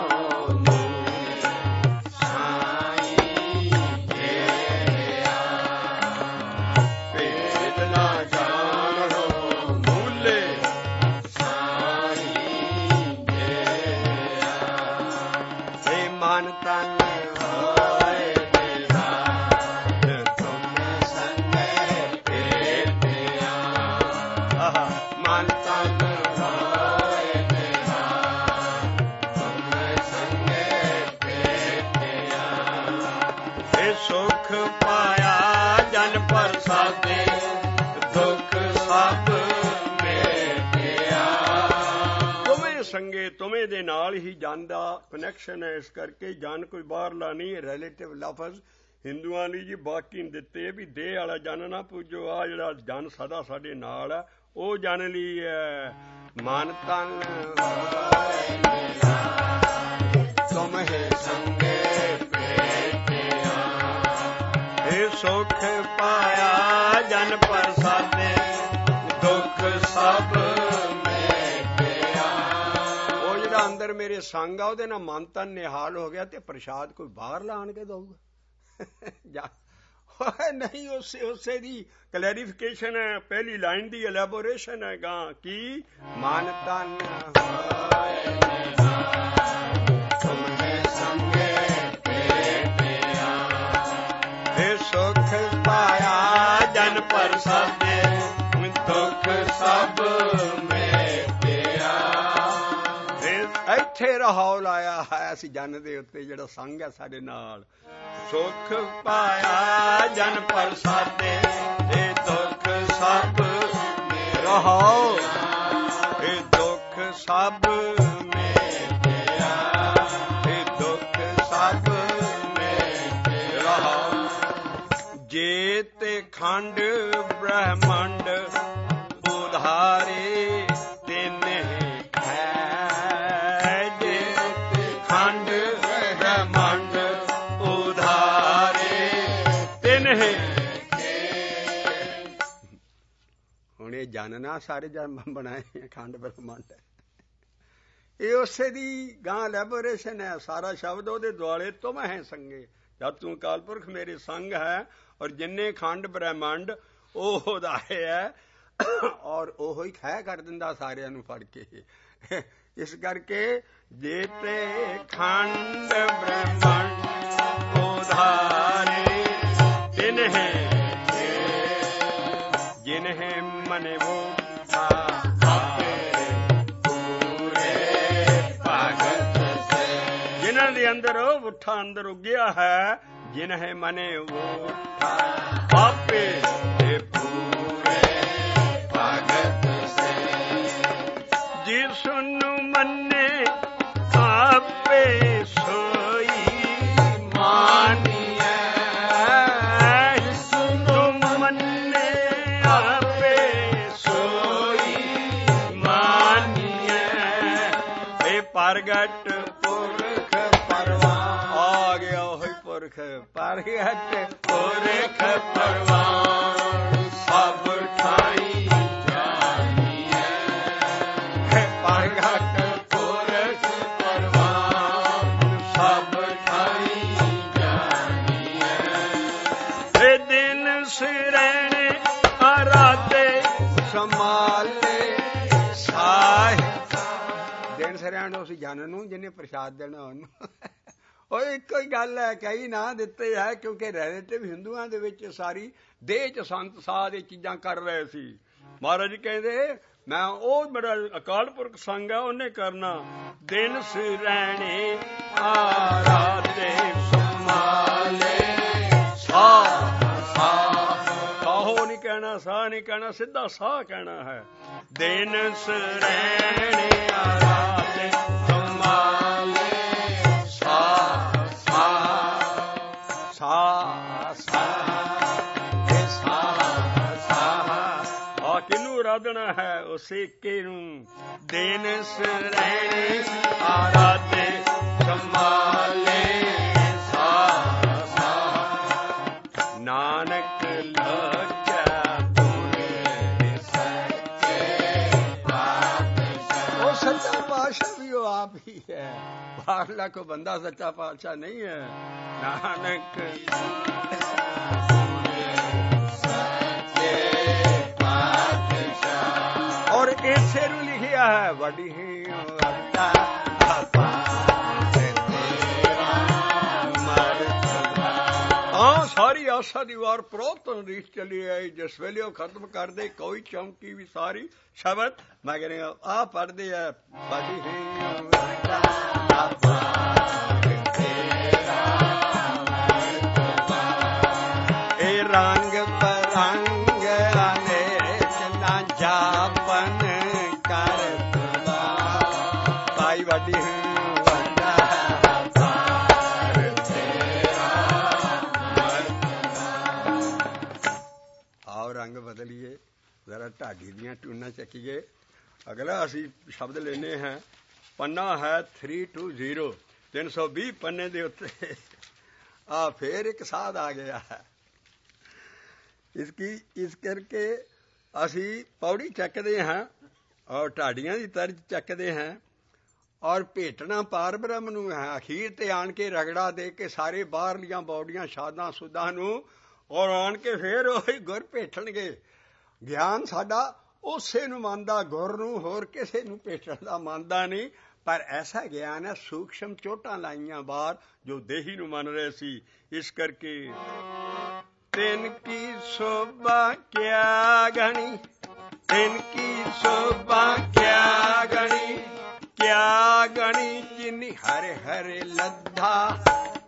ਸੁਖ ਪਾਇਆ ਜਨ ਪ੍ਰਸਾਦੇ, ਦੁੱਖ ਸਭ ਮੇਟਿਆ। ਤੁਮੇ ਸੰਗੇ, ਤੁਮੇ ਦੇ ਨਾਲ ਹੀ ਜਨ ਦਾ ਕਨੈਕਸ਼ਨ ਹੈ। ਇਸ ਕਰਕੇ ਜਨ ਕੋਈ ਬਾਹਰਲਾ ਨਹੀਂ ਹੈ, ਰਿਲੇਟਿਵ ਲਫ਼ਜ਼ ਹਿੰਦੂਆਂ ਲਈ ਜੀ ਬਾਕੀ ਦਿੱਤੇ ਵੀ ਦੇਹ ਵਾਲਾ ਜਨ ਨਾ ਪੂਜੋ। ਆ ਜਿਹੜਾ ਜਨ ਸਦਾ ਸਾਡੇ ਨਾਲ ਹੈ ਉਹ ਜਨ ਲਈ ਹੈ। ਮਨ ਤਨ ਤੁਮੇ ਸੰਗੇ ਸੁਖ ਪਾਇਆ ਜਨ ਪ੍ਰਸਾਦੇ, ਮਿੱਤਰ ਮੇਰੇ ਸੰਗ ਆ, ਉਹਦੇ ਨਾਲ ਮਨ ਤਨ ਨਿਹਾਲ ਹੋ ਗਿਆ ਤੇ ਪ੍ਰਸ਼ਾਦ ਕੋਈ ਬਾਹਰ ਲਾਣ ਕੇ ਦਊਗਾ ਜਾਂ ਨਹੀਂ। ਉਸੇ ਉਸੇ ਦੀ ਕਲੈਰੀਫਿਕੇਸ਼ਨ ਹੈ, ਪਹਿਲੀ ਲਾਈਨ ਦੀ ਐਲੈਬੋਰੇਸ਼ਨ ਹੈ ਗਾਂ ਕੀ ਮਨ ਤਨ ਸੁਖ ਪਾਇਆ ਜਨ ਪ੍ਰਸਾਦੇ ਦੁੱਖ ਸਭ ਮੇਟਿਆ। ਇੱਥੇ ਰਹਾਉ ਲਾਇਆ ਹੈ ਅਸੀਂ ਜਨ ਦੇ ਉੱਤੇ, ਜਿਹੜਾ ਸੰਗ ਹੈ ਸਾਡੇ ਨਾਲ। ਸੁਖ ਪਾਇਆ ਜਨ ਪ੍ਰਸਾਦੇ ਇਹ ਦੁੱਖ ਸਭ ਰਹਾਉ, ਇਹ ਦੁੱਖ ਸਭ ਮੇਟਿਆ, ਇਹ ਦੁੱਖ ਸਭ ਜੇ ਤੇ ਖੰਡ ਬ੍ਰਹਮੰਡ ਉਧਾਰੇ ਤਿੰਨ ਹੈ, ਜੇ ਤੇ ਖੰਡ ਬ੍ਰਹਮੰਡ ਉਧਾਰੇ ਤਿੰਨ ਹੈ। ਹੁਣ ਇਹ ਜਾਣਨਾ ਸਾਰੇ ਜਨ ਬਣਾਏ ਖੰਡ ਬ੍ਰਹਮੰਡ, ਇਹ ਉਸੇ ਦੀ ਗਾਂ ਐਲੈਬੋਰੇਸ਼ਨ ਹੈ। ਸਾਰਾ ਸ਼ਬਦ ਉਹਦੇ ਦੁਆਲੇ ਤੁਮ ਹੈ ਸੰਗੇ, ਜਦ ਤੂੰ ਅਕਾਲ ਪੁਰਖ ਮੇਰੇ ਸੰਗ ਹੈ ਔਰ ਜਿੰਨੇ ਖੰਡ ਬ੍ਰਹਮੰਡ ਉਹ ਉਧਾਰੇ ਹੈ, ਔਰ ਉਹੋ ਹੀ ਖਹਿ ਕਰ ਦਿੰਦਾ ਸਾਰਿਆਂ ਨੂੰ ਫੜ ਕੇ। ਇਸ ਕਰਕੇ ਜੇ ਤੇ ਖੰਡ ਬ੍ਰਹਮੰਡ ਉਧਾਰੇ ਤਿਨ ਹੈ, ਜਿਨ ਹੈ ਮਨ ਵੋ ਜਿਨ੍ਹਾਂ ਦੇ ਅੰਦਰ ਉੱਠਾ ਅੰਦਰ ਉੱਗਿਆ ਹੈ, ਜਿਨ ਹੈ ਮਨੇ ਉੱਠਾ ਆਪੇ ਤੇ ਪੂਰੇ ਭਗਤ ਸੇ, ਜਿਸ ਨੂੰ ਮੰਨੇ ਆਪੇ ਸੋਈ ਮਾਨੀਐ, ਜਿਸ ਨੂੰ ਮੰਨੇ ਆਪੇ ਸੋਈ ਮਾਨੀਐ। ਇਹ ਪ੍ਰਗਟ ਪ੍ਰਗਟ ਪੁਰਖ ਪਰਵਾਨ ਸਭ ਠਾਈ ਜਾਣੀਐ, ਪ੍ਰਗਟ ਪੁਰਖ ਪਰਵਾਨ ਸਭ ਠਾਈ ਜਾਣੀਐ। ਇਹ ਦਿਨ ਸਿਰਣੇ ਆਰਾਧੇ ਸੰਭਾਲੇ ਸਾਹ, ਦਿਨ ਸਿਰਣੇ ਉਸ ਜਨ ਨੂੰ ਜਿਹਨੇ ਪ੍ਰਸ਼ਾਦ ਦੇਣਾ ਉਹਨੂੰ। ਉਹ ਇੱਕੋ ਹੀ ਗੱਲ ਹੈ, ਕਈ ਨਾਂ ਦਿੱਤੇ ਹੈ, ਕਿਉਂਕਿ ਰਿਲੇਟਿਵ ਹਿੰਦੂਆਂ ਦੇ ਵਿੱਚ ਸਾਰੀ ਦੇਹ ਚ ਸੰਤ ਸਾਧ ਇਹ ਚੀਜ਼ਾਂ ਕਰ ਰਹੇ ਸੀ। ਮਹਾਰਾਜ ਕਹਿੰਦੇ ਮੈਂ ਉਹ ਮੇਰਾ ਅਕਾਲ ਪੁਰਖ ਸੰਗ ਹੈ, ਉਹਨੇ ਕਰਨਾ। ਦਿਨ ਸਿਰਣੇ ਆਰਾਧੇ ਸੰਭਾਲੇ ਸਾਹ, ਸਾਹੋ ਨਹੀਂ ਕਹਿਣਾ, ਸਾਹ ਨਹੀਂ ਕਹਿਣਾ, ਸਿੱਧਾ ਸਾਹ ਕਹਿਣਾ ਹੈ। ਦਿਨ ਸਿਰਣੇ ਆਰਾਧੇ ਸੰਭਾਲੇ ਕਿਨੂੰ ਆਰਾਧਨਾ ਹੈ? ਉਸੇ ਕੇ ਨੂੰ। ਦਿਨ ਸਿਰਣੇ ਆਰਾਧੇ ਸੰਭਾਲੇ ਸਾਹ, ਨਾਨਕ ਲੋਚਾ ਤੁਮਰੇ ਸੱਚੇ ਪਾਤਸ਼ਾਹ। ਉਹ ਸੱਚਾ ਪਾਤਸ਼ਾਹ ਵੀ ਉਹ ਆਪ ਹੀ ਹੈ, ਬਾਹਰਲਾ ਕੋਈ ਬੰਦਾ ਸੱਚਾ ਪਾਤਸ਼ਾਹ ਨਹੀਂ ਹੈ। ਨਾਨਕ ਔਰ ਇਸੇ ਨੂੰ ਲਿਖਿਆ ਹੈ ਵੱਡੀ ਹੀ ਵੱਡਾ ਹਾਂ ਸਾਰੀ ਆਸਾ ਦੀ ਵਾਰ ਪ੍ਰੋਤਨ ਰੀਤ ਚਲੀ ਆਈ। ਜਿਸ ਵੇਲੇ ਉਹ ਖਤਮ ਕਰਦੇ ਕੋਈ ਚੌਂਕੀ ਵੀ ਸਾਰੀ ਸ਼ਬਦ ਮੈਂ ਕਹਿੰਦਾ ਆ ਪੜ੍ਹਦੇ ਆ ਵੱਡੀ ਹੀ ਵੱਡਾ ਇਹ ਰੰਗ ਪਰੰਗ ਅਨੇਕ ਨਾ ਜਾਪਨ ਕਰਦਾ ਭਾਈ ਵੱਡੀ ਵੱਡਾ ਆਓ ਰੰਗ ਬਦਲੀਏ ਜ਼ਰਾ ਢਾਡੀ ਦੀਆਂ ਟੂਨਾਂ ਚੱਕੀਏ। ਅਗਲਾ ਅਸੀਂ ਸ਼ਬਦ ਲੈਨੇ ਹੈ ਪੰਨਾ ਹੈ ਥ੍ਰੀ ਟੂ ਜ਼ੀਰੋ ਤਿੰਨ ਸੌ ਵੀਹ ਪੰਨੇ ਦੇ ਉੱਤੇ ਆ ਫੇਰ ਇੱਕ ਸਾਧ ਆ ਗਿਆ ਹੈ। ਇਸकी ਇਸ ਕਰਕੇ ਅਸੀਂ ਪੌੜੀ ਚੱਕਦੇ ਹਾਂ ਔਰ ਢਾਡੀਆਂ ਦੀ ਤਰਜ਼ ਚੱਕਦੇ ਹਾਂ ਔਰ ਭੇਟਣਾ ਪਾਰ ਬ੍ਰਹਮ ਨੂੰ ਹੈ। ਅਖੀਰ ਤੇ ਆਣ ਕੇ ਰਗੜਾ ਦੇ ਕੇ ਸਾਰੇ ਬਾਹਰਲੀਆਂ ਬੌਡੀਆਂ ਸ਼ਾਦਾਂ ਸੁਦਾਂ ਨੂੰ ਔਰ ਆਣ ਕੇ ਫੇਰ ਉਹੀ ਗੁਰ ਭੇਟਣਗੇ। ਗਿਆਨ ਸਾਡਾ ਉਸੇ ਨੂੰ ਮੰਨਦਾ, ਗੁਰ ਨੂੰ, ਹੋਰ ਕਿਸੇ ਨੂੰ ਭੇਟਣ ਦਾ ਮੰਨਦਾ ਨਹੀਂ। ਪਰ ਐਸਾ ਗਿਆਨ ਹੈ ਸੂਖਸ਼ਮ ਚੋਟਾਂ ਲਾਈਆਂ ਬਾਹਰ ਜੋ ਦੇਹੀ ਨੂੰ ਮੰਨ ਰਹੇ ਸੀ। ਇਸ ਕਰਕੇ ਤਿੰਨ ਕੀ ਸੋਭਾ ਕਿਆ ਗਣੀ, ਤਿੰਨ ਕੀ ਸੋਭਾ ਕਿਆ ਗਣੀ, ਕਿਆ ਗਣੀ ਜਿਨੀ ਹਰਿ ਹਰਿ ਲੱਧਾ।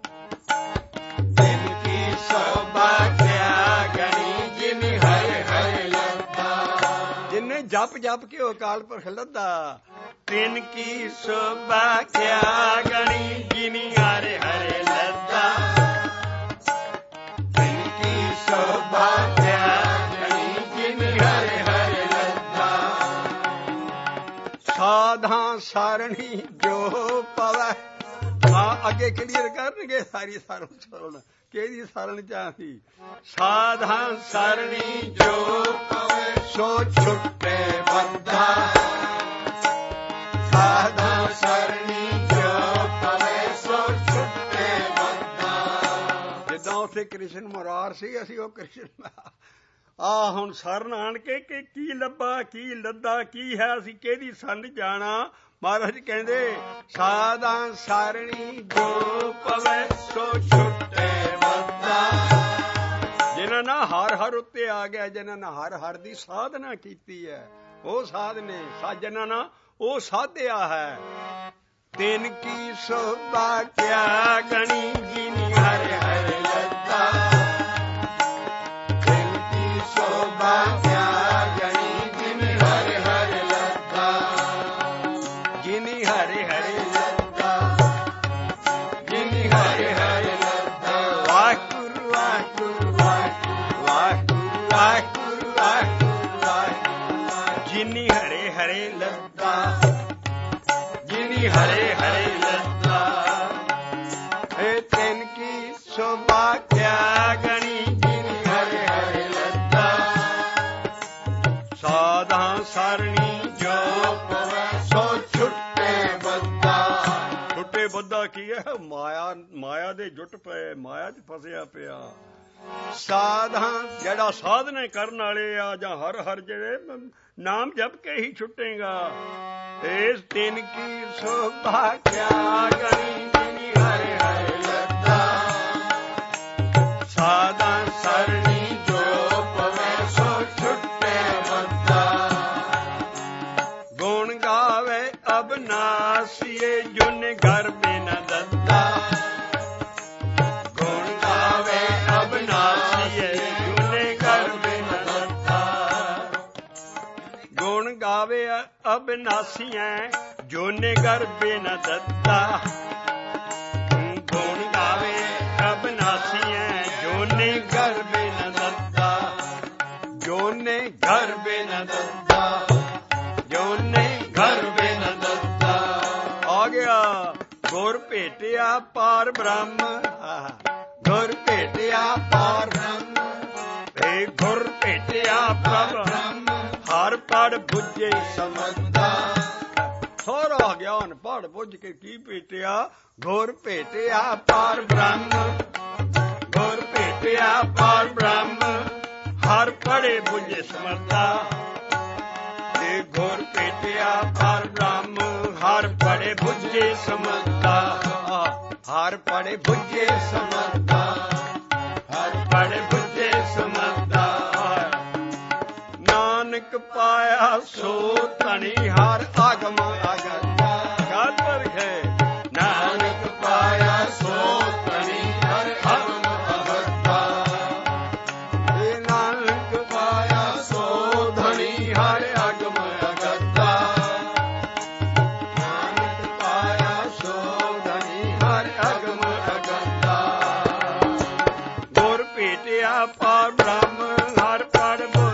ਤਿੰਨ ਕੀ ਸੋਭਾ ਕਿਆ ਗਣੀ ਜਿਨੀ ਹਰਿ ਹਰਿ ਲੱਧਾ, ਜਿਨੇ ਜਪ ਜਪ ਕੇ ਉਹ ਅਕਾਲ ਪੁਰਖ ਲੱਧਾ। ਤਿੰਨ ਕੀ ਸੋਭਾ ਕਿਆ ਗਣੀ ਜਿਨੀ ਹਰਿ ਹਰਿ ਲੱਧਾ, ਤਿੰਨ ਕੀ ਸੋਭਾ ਕਿਆ ਗਣੀ ਜਿਨੀ ਹਰਿ ਹਰਿ ਲੱਧਾ। ਸਾਧਾਂ ਸਰਣੀ ਜੋ ਪਵੈ, ਹਾਂ ਅੱਗੇ ਕਲੀਅਰ ਕਰਨਗੇ ਸਾਰੀ ਸਰਣ ਸਰਣ ਕਿਹਦੀ ਸਰਣ ਚਾਹੀ। ਸਾਧਾਂ ਸਰਣੀ ਜੋ ਪਵੈ ਸੋ ਛੁੱਟੇ ਬੰਧਾ, ਸਾਧਾਂ ਸਰਣੀ ਜੋ ਪਵੈ ਸੋ ਛੁੱਟੇ ਬੰਧਾ। ਜਿੱਦਾਂ ਉੱਥੇ ਕ੍ਰਿਸ਼ਨ ਮੁਰਾਰ ਸੀ, ਅਸੀਂ ਉਹ ਕ੍ਰਿਸ਼ਨ ਆ ਹੁਣ ਸਰਨ ਆਣ ਕੇ ਕਿ ਕੀ ਲੱਭਾ ਕੀ ਲੱਦਾ ਕੀ ਹੈ, ਅਸੀਂ ਕਿਹਦੀ ਸੰਨ ਜਾਣਾ। ਮਹਾਰਾਜ ਕਹਿੰਦੇ ਸਾਧਾਂ ਸਰਣੀ ਜੋ ਪਵੈ ਸੋ ਛੁੱਟੇ ਬੰਧਾ। ਜਿਨ੍ਹਾਂ ਨਾਲ ਹਰ ਹਰ ਉੱਤੇ ਆ ਗਿਆ, ਜਿਨ੍ਹਾਂ ਨਾਲ ਹਰ ਹਰ ਦੀ ਸਾਧਨਾ ਕੀਤੀ ਹੈ, ਉਹ ਸਾਧ ਨੇ। ਜਿਨ੍ਹਾਂ ਨਾਲ ਉਹ ਸਾਧਿਆ ਹੈ। ਤਿੰਨ ਕੀ ਸੋਭਾ ਕਿਆ ਗਣੀ ਜਿਨੀ ਹਰਿ ਹਰਿ ਲੱਧਾ, ਤਿੰਨ ਕੀ ਸੋਭਾ ਕਿਆ ਗਣੀ ਜਿਨੀ ਹਰਿ ਹਰਿ ਲੱਧਾ, ਜਿਨੀ ਹਰਿ ਹਰਿ ਲੱਧਾ, ਜਿਨੀ ਹਰਿ ਹਰਿ ਲੱਧਾ। ਵਾਹਿਗੁਰੂ ਵਾਹਿਗੁਰੂ ਵਾਹਿਗੁਰੂ ਵਾਹਿਗੁਰੂ ਵਾਹਿਗੁਰੂ ਵਾਹਿਗੁਰੂ, ਜਿਨੀ ਹਰਿ ਹਰਿ ਲੱਧਾ, ਜਿਨੀ ਹਰਿ ਹਰਿ ਲੱਧਾ। ਇਹ ਤਿੰਨ ਕੀ ਸੋਭਾ ਕਿਆ ਗਣੀ ਜਿਨੀ ਹਰਿ ਹਰਿ ਲੱਧਾ, ਸਾਧਾਂ ਸਰਣੀ ਜੋ ਪਵੈ ਸੋ ਛੁੱਟੇ ਬੰਧਾ। ਛੁੱਟੇ ਬੰਧਾ ਕੀ ਹੈ? ਮਾਇਆ, ਮਾਇਆ ਦੇ ਜੁੱਟ ਪਏ, ਮਾਇਆ 'ਚ ਫਸਿਆ ਪਿਆ। ਸਾਧਾਂ ਜਿਹੜਾ ਸਾਧਨੇ ਕਰਨ ਵਾਲੇ ਆ ਜਾਂ ਹਰ ਹਰ ਜਿਹੜੇ ਨਾਮ ਜਪ ਕੇ ਹੀ ਛੁੱਟੇਗਾ। ਇਸ ਤਿੰਨ ਕੀ ਸੋਭਾ ਕਿਆ ਗਣੀ ਜਿਨੀ ਹਰਿ ਹਰਿ ਲੱਧਾ, ਸਾਧਾਂ ਸਰਣੀ ਜੋ ਪਵੈ ਸੋ ਛੁੱਟੇ ਬੰਧਾ। ਗੁਣ ਗਾਵੇ ਅਬਨਾਸੀਏ ਜੁਨ ਘਰ ਬਿਨ ਦੱਦਾ, ਗੁਣ ਗਾਵੇ ਅਬਨਾਸੀਏ ਜੁਨ ਘਰ ਬਿਨ ਦੱਦਾ। ਗੁਣ ਗਾਵੇ ਅਬਨਾਸੀਐ ਜੋਨੇ ਘਰ ਬਿਨ ਦੱਦਾ, ਗੁਣ ਗਾਵੇ ਅਬਨਾਸੀਐ ਜੋਨੇ ਘਰ ਬਿਨ ਦੱਦਾ, ਜੋਨੇ ਘਰ ਬਿਨ ਦੱਦਾ, ਜੋਨੇ ਘਰ ਬਿਨ ਦੱਦਾ। ਆ ਗਿਆ ਗੁਰ ਭੇਟਿਆ ਪਾਰ ਬ੍ਰਹਮ, ਗੁਰ ਭੇਟਿਆ ਪਾਰ ਬ੍ਰਹਮ, ਏ ਗੁਰ ਭੇਟਿਆ ਪਾਰ ਬ੍ਰਹਮ, ਹਰ ਪੜ ਬੁੱਝੇ ਸਮਝਦਾ। ਸਾਰਾ ਗਿਆਨ ਪੜ ਬੁੱਝ ਕੇ ਕੀ ਭੇਟਿਆ? ਗੁਰ ਭੇਟਿਆ ਪਾਰ ਬ੍ਰਹਮ, ਗੁਰ ਭੇਟਿਆ ਪਾਰ ਬ੍ਰਹਮ, ਹਰ ਪੜੇ ਬੁੱਝੇ ਸਮਝਦਾ। ਏ ਗੁਰ ਭੇਟਿਆ ਪਾਰ ਬ੍ਰਹਮ, ਹਰ ਪੜੇ ਬੁੱਝੇ ਸਮਝਦਾ, ਹਰ ਪੜੇ ਬੁੱਝੇ ਸਮਝਦਾ, ਹਰ ਪੜੇ ਬੁੱਝੇ ਸਮਝਦਾ। ਨਾਨਕ ਪਾਇਆ ਸੋ ਧਣੀ ਹਰ ਆਗਮ ਅਗਤਾ। ਗੱਲ ਪਰਖੇ ਨਾਨਕ ਪਾਇਆ ਸੋ ਧਣੀ ਹਰ ਆਗਮ ਅਗਤਾ। ਇਹ ਨਾਨਕ ਪਾਇਆ ਸੋ ਧਣੀ ਹਰ ਆਗਮ ਅਗਤਾ। ਨਾਨਕ ਪਾਇਆ ਸੋ ਧਣੀ ਹਰ ਆਗਮ ਅਗਤਾ। ਗੁਰ ਭੇਟਿਆ ਪਾਰ ਬ੍ਰਹਮ, ਹਰ ਪੜ ਬੁੱਝ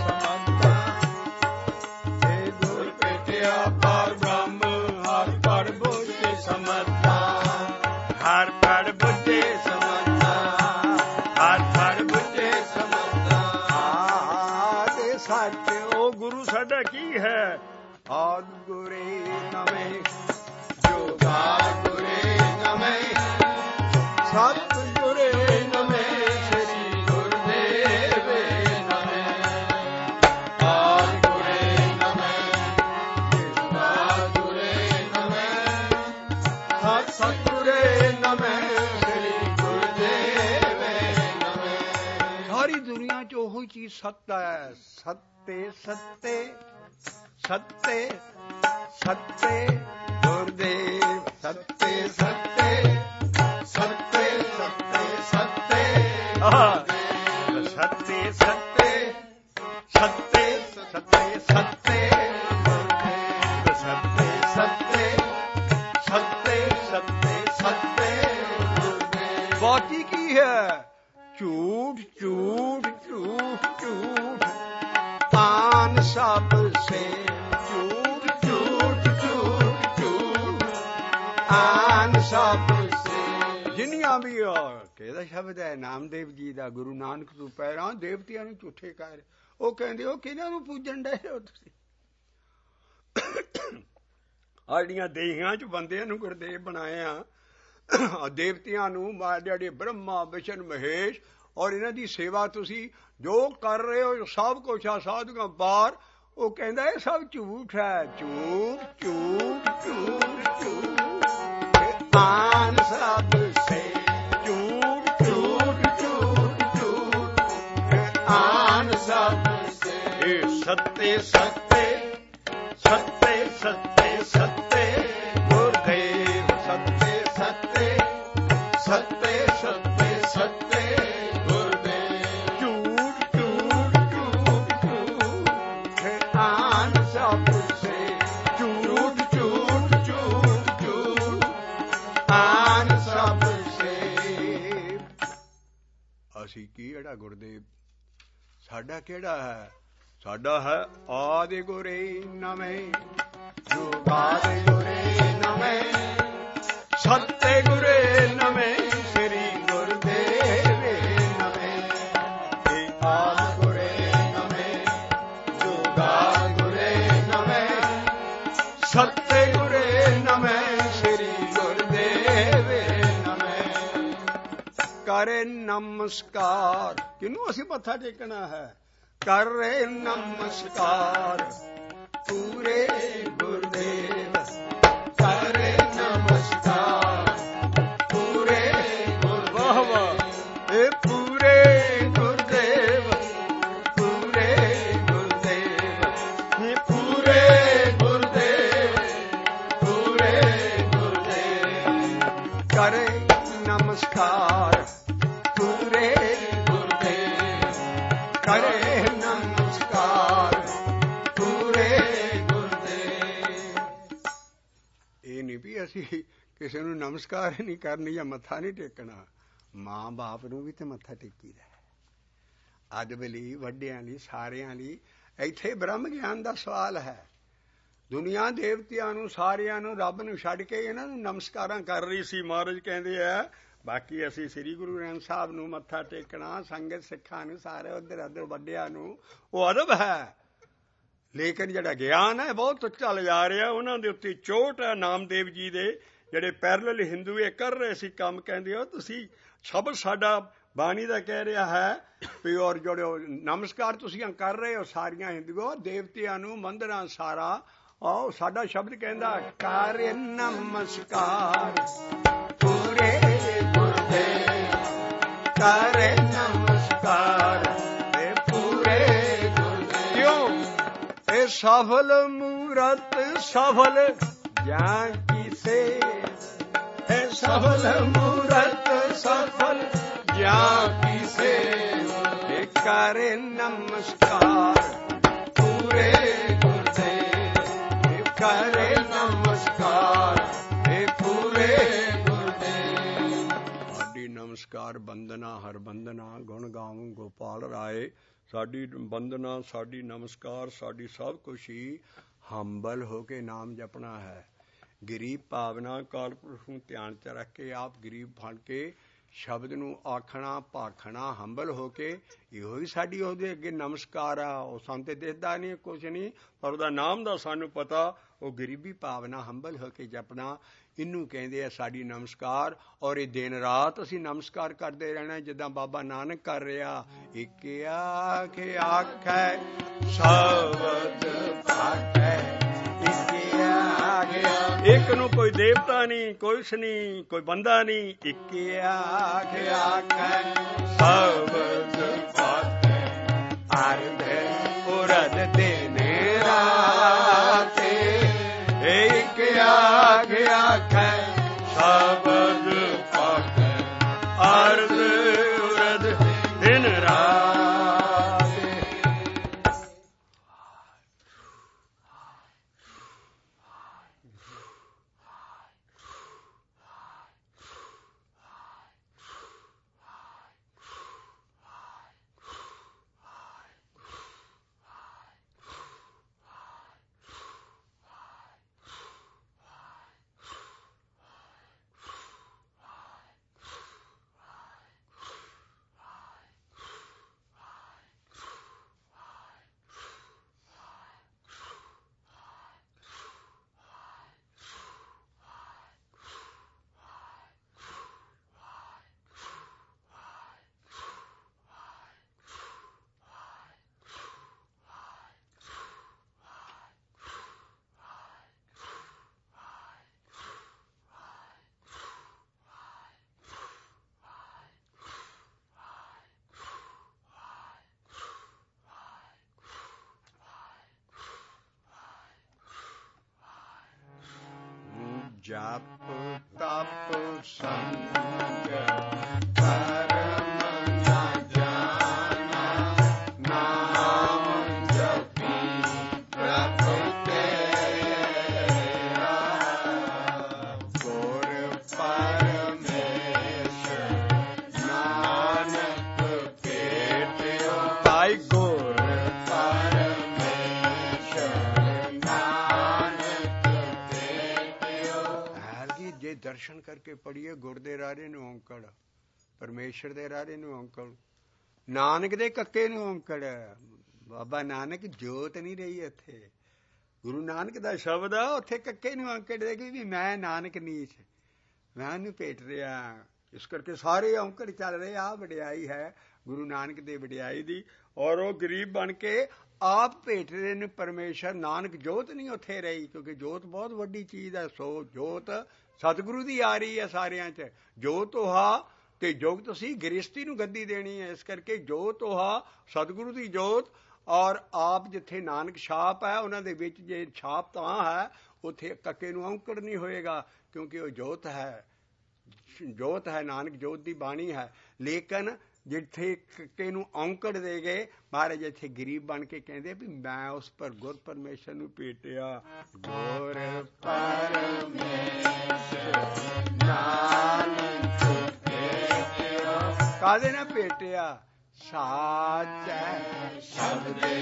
ਪਾਰ ਬ੍ਰਹਮ, ਹਰ ਪੜ ਬੁੱਝੇ ਸਮਝਦਾ, ਹਰ ਪੜ ਬੁੱਝੇ ਸਮਝਦਾ, ਹਰ ਪੜ ਬੁੱਝੇ ਸਮਝਦਾ। ਆਦਿ ਸੱਚ ਉਹ ਗੁਰੂ ਸਾਡਾ ਕੀ ਹੈ? ਆਦਿ ਗੁਰੇ ਨਵੇਂ ਹੀ ਸੱਤ ਹੈ। ਸੱਤੇ ਸੱਤੇ ਸੱਤੇ ਸੱਤੇ ਗੁਰਦੇਵ ਸੱਤੇ ਸੱਤੇ ਸੱਤੇ ਸੱਤੇ ਸੱਤੇ ਸੱਤੇ ਸੱਤੇ ਸੱਤੇ ਸੱਤੇ ਸੱਤੇ ਸੱਤੇ ਸੱਤੇ ਸੱਤੇ ਸੱਤੇ ਸੱਤੇ ਬਾਕੀ ਕੀ ਹੈ? ਝੂਠ ਝੂਠ ਝੂਠ ਝੂਠ ਆਨ ਸਭ ਸੇ ਝੂਠ ਝੂਠ ਝੂਠ ਝੂਠ ਆਨ ਸਭ ਸੇ। ਜਿੰਨੀਆਂ ਵੀ ਕਿਹਦਾ ਸ਼ਬਦ ਹੈ? ਨਾਮਦੇਵ ਜੀ ਦਾ। ਗੁਰੂ ਨਾਨਕ ਤੋਂ ਪਹਿਲਾਂ ਦੇਵਤਿਆਂ ਨੂੰ ਝੂਠੇ ਕਰ। ਉਹ ਕਹਿੰਦੇ ਉਹ ਕਿਹਨਾਂ ਨੂੰ ਪੂਜਣ ਡਏ ਹੋ ਤੁਸੀਂ? ਆਹ ਜਿਹੜੀਆਂ ਦੇਹੀਆਂ ਚ ਬੰਦਿਆਂ ਨੂੰ ਗੁਰਦੇਵ ਬਣਾਏ ਆ, ਦੇਵਤਿਆਂ ਨੂੰ ਜਿਹੜੇ ਬ੍ਰਹਮਾ ਵਿਸ਼ਨ ਮਹੇਸ਼, ਔਰ ਇਹਨਾਂ ਦੀ ਸੇਵਾ ਤੁਸੀਂ ਜੋ ਕਰ ਰਹੇ ਹੋ ਸਭ ਕੁਛ ਆ ਸਾਧੂਆਂ ਬਾਹਰ। ਉਹ ਕਹਿੰਦਾ ਇਹ ਸਭ ਝੂਠ ਹੈ। ਝੂਠ ਝੂਠ ਝੂਠ ਝੂਠ ਆਨ ਸਭ ਸੇ ਝੂਠ ਝੂਠ ਝੂਠ ਝੂਠ ਆਨ ਸਭ ਸੇ। ਸੱਤੇ ਸੱਤੇ ਸੱਤੇ ਸੱਤੇ ਸੱਤੇ ਗੁਰਦੇਵ ਸੱਤੇ ਸੱਤੇ ਸੱਤੇ ਸੱਤੇ ਸੱਤੇ ਗੁਰਦੇਵ। ਝੂਠ ਝੂਠ ਝੂਠ ਝੂਠ ਆਨ ਸਭ ਸੇ ਝੂਠ ਝੂਠ ਝੂਠ ਝੂਠ ਆਨ ਸਭ ਸੇ। ਅਸੀਂ ਕੀ ਜਿਹੜਾ ਗੁਰਦੇਵ ਸਾਡਾ ਕਿਹੜਾ ਹੈ? ਸਾਡਾ ਹੈ ਆਦਿ ਗੁਰੇ ਨਵੇਂ ਜੁਗਾਦਿ ਗੁਰੇ ਨਵੇਂ ਸੱਤੇ ਗੁਰੇ ਨਵੇਂ ਸ੍ਰੀ ਗੁਰਦੇਵ ਨਵੇਂ। ਇਹ ਆਦਿ ਗੁਰੇ ਨਵੇਂ ਜੁਗਾਦਿ ਗੁਰੇ ਨਵੇਂ ਸੱਤੇ ਗੁਰੇ ਨਵੇਂ ਸ੍ਰੀ ਗੁਰਦੇਵ ਨਵੇਂ। ਕਰੇ ਨਮਸਕਾਰ। ਕਿਹਨੂੰ ਅਸੀਂ ਮੱਥਾ ਟੇਕਣਾ ਹੈ? ਕਰੇ ਨਮਸਕਾਰ ਪੂਰੇ ਗੁਰਦੇਵ। ਕਰੇ ਨਮਸਕਾਰ ਪੂਰੇ ਗੁਰਦੇਵ। ਇਹ ਪੂਰੇ ਗੁਰਦੇਵ ਪੂਰੇ ਗੁਰਦੇਵ। ਇਹ ਪੂਰੇ ਗੁਰਦੇਵ ਪੂਰੇ ਗੁਰਦੇਵ। ਕਰੇ ਨਮਸਕਾਰ ਪੂਰੇ ਗੁਰਦੇਵ। ਕਰੇ ਨਮਸਕਾਰ ਪੂਰੇ ਗੁਰਦੇਵ। ਇਹ ਨਹੀਂ ਵੀ ਅਸੀਂ ਕਿਸੇ ਨੂੰ ਨਮਸਕਾਰ ਨਹੀਂ ਕਰਨੀ ਜਾਂ ਮੱਥਾ ਨਹੀਂ ਟੇਕਣਾ। ਮਾਂ ਬਾਪ ਨੂੰ ਵੀ ਤੇ ਮੱਥਾ ਟੇਕੀਦਾ। ਅਦਬ ਲਈ, ਵੱਡਿਆਂ ਲਈ, ਸਾਰਿਆਂ ਲਈ। ਇੱਥੇ ਬ੍ਰਹਮ ਗਿਆਨ ਦਾ ਸਵਾਲ ਹੈ। ਦੁਨੀਆ ਦੇਵਤਿਆਂ ਨੂੰ ਸਾਰਿਆਂ ਨੂੰ ਰੱਬ ਨੂੰ ਛੱਡ ਕੇ ਇਹਨਾਂ ਨੂੰ ਨਮਸਕਾਰਾਂ ਕਰ ਰਹੀ ਸੀ। ਮਹਾਰਾਜ ਕਹਿੰਦੇ ਆ ਬਾਕੀ ਅਸੀਂ ਸ੍ਰੀ ਗੁਰੂ ਗ੍ਰੰਥ ਸਾਹਿਬ ਨੂੰ ਮੱਥਾ ਟੇਕਣਾ, ਸੰਗਤ ਸਿੱਖਾਂ ਨੂੰ, ਸਾਰੇ ਉੱਧਰ ਉੱਧਰ ਵੱਡਿਆਂ ਨੂੰ, ਉਹ ਅਦਬ ਹੈ। ਲੇਕਿਨ ਜਿਹੜਾ ਗਿਆਨ ਹੈ ਬਹੁਤ ਉੱਚਾ ਲਿਜਾ ਰਿਹਾ। ਉਹਨਾਂ ਦੇ ਉੱਤੇ ਚੋਟ ਹੈ। ਨਾਮਦੇਵ ਜੀ ਦੇ ਜਿਹੜੇ ਪੈਰਲਲ ਹਿੰਦੂ ਇਹ ਕਰ ਰਹੇ ਸੀ ਕੰਮ, ਕਹਿੰਦੇ ਹੋ ਤੁਸੀਂ ਸ਼ਬਦ ਸਾਡਾ ਬਾਣੀ ਦਾ ਕਹਿ ਰਿਹਾ ਹੈ ਵੀ ਔਰ ਜਿਹੜੇ ਨਮਸਕਾਰ ਤੁਸੀਂ ਕਰ ਰਹੇ ਹੋ ਸਾਰੀਆਂ ਹਿੰਦੂਆਂ ਦੇਵਤਿਆਂ ਨੂੰ ਮੰਦਰਾਂ ਸਾਰਾ, ਆਓ ਸਾਡਾ ਸ਼ਬਦ ਕਹਿੰਦਾ ਕਰ ਨਮਸਕਾਰ ਪੂਰੇ ਗੁਰਦੇਵ। ਕਰ ਨਮਸਕਾਰ ਪੂਰੇ ਗੁਰਦੇਵ। ਕਿਉਂ? ਇਹ ਸਫਲ ਮੂਰਤ ਸਫਲ ਜਾਂ ਕਿਸੇ। ਇਹ ਸਫਲ ਮੂਰਤ ਸਫਲ ਜਾਂ ਕਿਸੇ। ਇਹ ਕਰ ਨਮਸਕਾਰ ਪੂਰੇ ਗੁਰਦੇਵ। ਇਹ ਕਰ ਨਮਸਕਾਰ ਇਹ ਪੂਰੇ ਗੁਰਦੇਵ। ਸਾਡੀ ਨਮਸਕਾਰ ਬੰਦਨਾ ਹਰ ਬੰਦਨਾ ਗੁਣ ਗਾਉਂ ਗੋਪਾਲ ਰਾਏ। ਸਾਡੀ ਬੰਦਨਾ ਸਾਡੀ ਨਮਸਕਾਰ ਸਾਡੀ ਸਭ ਕੁਛ ਹੀ ਹੰਬਲ ਹੋ ਕੇ ਨਾਮ ਜਪਣਾ ਹੈ। ਗਰੀਬ ਭਾਵਨਾ ਕਾਲ ਪੁਰਖ ਨੂੰ ਧਿਆਨ ਚ ਰੱਖ ਕੇ ਆਪ ਗਰੀਬ ਬਣ ਕੇ ਸ਼ਬਦ ਨੂੰ ਆਖਣਾ ਭਾਖਣਾ ਹੰਬਲ ਹੋ ਕੇ। ਇਹੋ ਹੀ ਸਾਡੀ ਉਹਦੇ ਅੱਗੇ ਨਮਸਕਾਰ ਆ। ਉਹ ਸਾਨੂੰ ਤੇ ਦਿਸਦਾ ਨਹੀਂ ਕੁਛ ਨਹੀਂ, ਪਰ ਉਹਦਾ ਨਾਮ ਦਾ ਸਾਨੂੰ ਪਤਾ। ਉਹ ਗਰੀਬੀ ਭਾਵਨਾ ਹੰਬਲ ਹੋ ਕੇ ਜਪਣਾ, ਇਹਨੂੰ ਕਹਿੰਦੇ ਆ ਸਾਡੀ ਨਮਸਕਾਰ। ਔਰ ਇਹ ਦਿਨ ਰਾਤ ਅਸੀਂ ਨਮਸਕਾਰ ਕਰਦੇ ਰਹਿਣਾ ਜਿੱਦਾਂ ਬਾਬਾ ਨਾਨਕ ਕਰ ਰਿਹਾ। ਇੱਕ ਆਖ ਆਖੈ ਸ਼ਬਦ ਭਾਖੈ। ਇੱਕ ਨੂੰ ਕੋਈ ਦੇਵਤਾ ਨਹੀਂ, ਕੁਛ ਨਹੀਂ, ਕੋਈ ਬੰਦਾ ਨਹੀਂ। ਇੱਕ ਆਖ ਆਖੈ ਸ਼ਬਦ ਭਾਖੈ ਅਰਧ ਉਰਦ ਦਿਨ ਰਾਤੇ ਇੱਕ ਆਖ ਆਖੈ ਸ਼ਬਦ ਪਾਖੈ ਅਰਧ ਉਰਦ ਦਿਨ ਰਾਤੇ। ਜਪ ਤਪ ਸੰਗ ਕਰਮ ਨ ਜਾਣਾ ਨਾਮ ਜਪੀ ਪ੍ਰਭ ਤੇਰਾ ਗੁਰ ਪਰਮੇਸ਼ਰ ਨਾਨਕ ਭੇਟਿਓ ਤਾਈ ਗੁਰ ਦਰਸ਼ਨ ਕਰਕੇ ਪੜੀਏ ਗੁਰ ਦੇ ਰਾਰੇ ਨੂੰ ਔਂਕੜ, ਪਰਮੇਸ਼ਰ ਦੇ ਰਾਰੇ ਨੂੰ ਔਂਕੜ, ਨਾਨਕ ਦੇ ਕੱਕੇ ਨੂੰ ਔਂਕੜ। ਬਾਬਾ ਨਾਨਕ ਜੋਤ ਨਹੀਂ ਰਹੀ ਇੱਥੇ, ਗੁਰੂ ਨਾਨਕ ਦਾ ਸ਼ਬਦ ਆ, ਉੱਥੇ ਕੱਕੇ ਨੂੰ ਔਂਕੜ ਦੇਗੀ ਵੀ ਮੈਂ ਨਾਨਕ ਨੀਚ, ਮੈਂ ਉਹਨੂੰ ਭੇਟ ਰਿਹਾ। ਇਸ ਕਰਕੇ ਸਾਰੇ ਔਂਕੜ ਚੱਲ ਰਹੇ। ਆਹ ਵਡਿਆਈ ਹੈ ਗੁਰੂ ਨਾਨਕ ਦੇ ਵਡਿਆਈ ਦੀ, ਔਰ ਉਹ ਗਰੀਬ ਬਣ ਕੇ ਆਪ ਭੇਟ ਰਹੇ ਨੇ ਪਰਮੇਸ਼ਰ। ਨਾਨਕ ਜੋਤ ਨਹੀਂ ਉੱਥੇ ਰਹੀ, ਕਿਉਂਕਿ ਜੋਤ ਬਹੁਤ ਵੱਡੀ ਚੀਜ਼ ਹੈ। ਸੋ ਜੋਤ ਸਤਿਗੁਰੂ ਦੀ ਆ ਰਹੀ ਹੈ ਸਾਰਿਆਂ 'ਚ। ਜੋਤ ਉਹਾ ਤੇ ਜੁਗਤ ਸੀ, ਗ੍ਰਸਤੀ ਨੂੰ ਗੱਦੀ ਦੇਣੀ ਹੈ। ਇਸ ਕਰਕੇ ਜੋਤ ਉਹਾ ਸਤਿਗੁਰੂ ਦੀ ਜੋਤ, ਔਰ ਆਪ ਜਿੱਥੇ ਨਾਨਕ ਛਾਪ ਹੈ ਉਹਨਾਂ ਦੇ ਵਿੱਚ ਜੇ ਛਾਪ ਤਾਂ ਹੈ, ਉੱਥੇ ਕੱਕੇ ਨੂੰ ਔਂਕੜ ਨਹੀਂ ਹੋਏਗਾ, ਕਿਉਂਕਿ ਉਹ ਜੋਤ ਹੈ। ਜੋਤ ਹੈ, ਨਾਨਕ ਜੋਤ ਦੀ ਬਾਣੀ ਹੈ। ਲੇਕਿਨ ਜਿੱਥੇ ਕੱਕੇ ਨੂੰ ਔਂਕੜ ਦੇ ਗਏ ਮਹਾਰਾਜ, ਇੱਥੇ ਗਰੀਬ ਬਣ ਕੇ ਕਹਿੰਦੇ ਵੀ ਮੈਂ ਉਸ ਪਰ ਗੁਰ ਪਰਮੇਸ਼ਰ ਨੂੰ ਭੇਟਿਆ। ਗੁਰ ਪਰਮੇਸ਼ਰ ਨਾਨਕ ਭੇਟਿਆ, ਕਾਹਦੇ ਨਾਲ ਭੇਟਿਆ? ਸਾਚੈ ਸ਼ਬਦੇ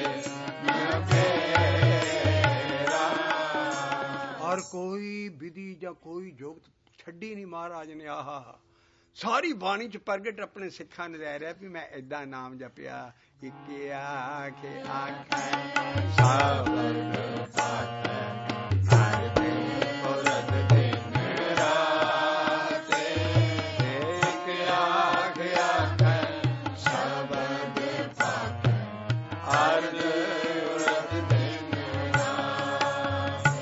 ਨਿਰਭੈਰਾ। ਔਰ ਕੋਈ ਵਿਧੀ ਜਾਂ ਕੋਈ ਜੁਗਤ ਛੱਡੀ ਨਹੀਂ ਮਹਾਰਾਜ ਨੇ। ਆਹਾ ਸਾਰੀ ਬਾਣੀ ਚ ਪ੍ਰਗਟ ਆਪਣੇ ਸਿੱਖਾਂ ਨੇ ਲੈ ਰਿਹਾ ਵੀ ਮੈਂ ਏਦਾਂ ਨਾਮ ਜਪਿਆ। ਇੱਕ ਆਖੇ ਆਖੈ ਸ਼ਬਦ ਪਾਖੈ ਅਰਧ ਉਰਦ ਦਿਨ ਰਾਤੇ, ਇੱਕ ਆਖੇ ਆਖੈ ਸ਼ਬਦ ਪਾਖੈ ਅਰਧ ਉਰਦ ਦਿਨ ਰਾਤੇ।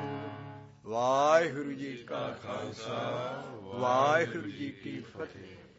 ਵਾਹਿਗੁਰੂ ਜੀ ਕੀ ਫਤਿਹ।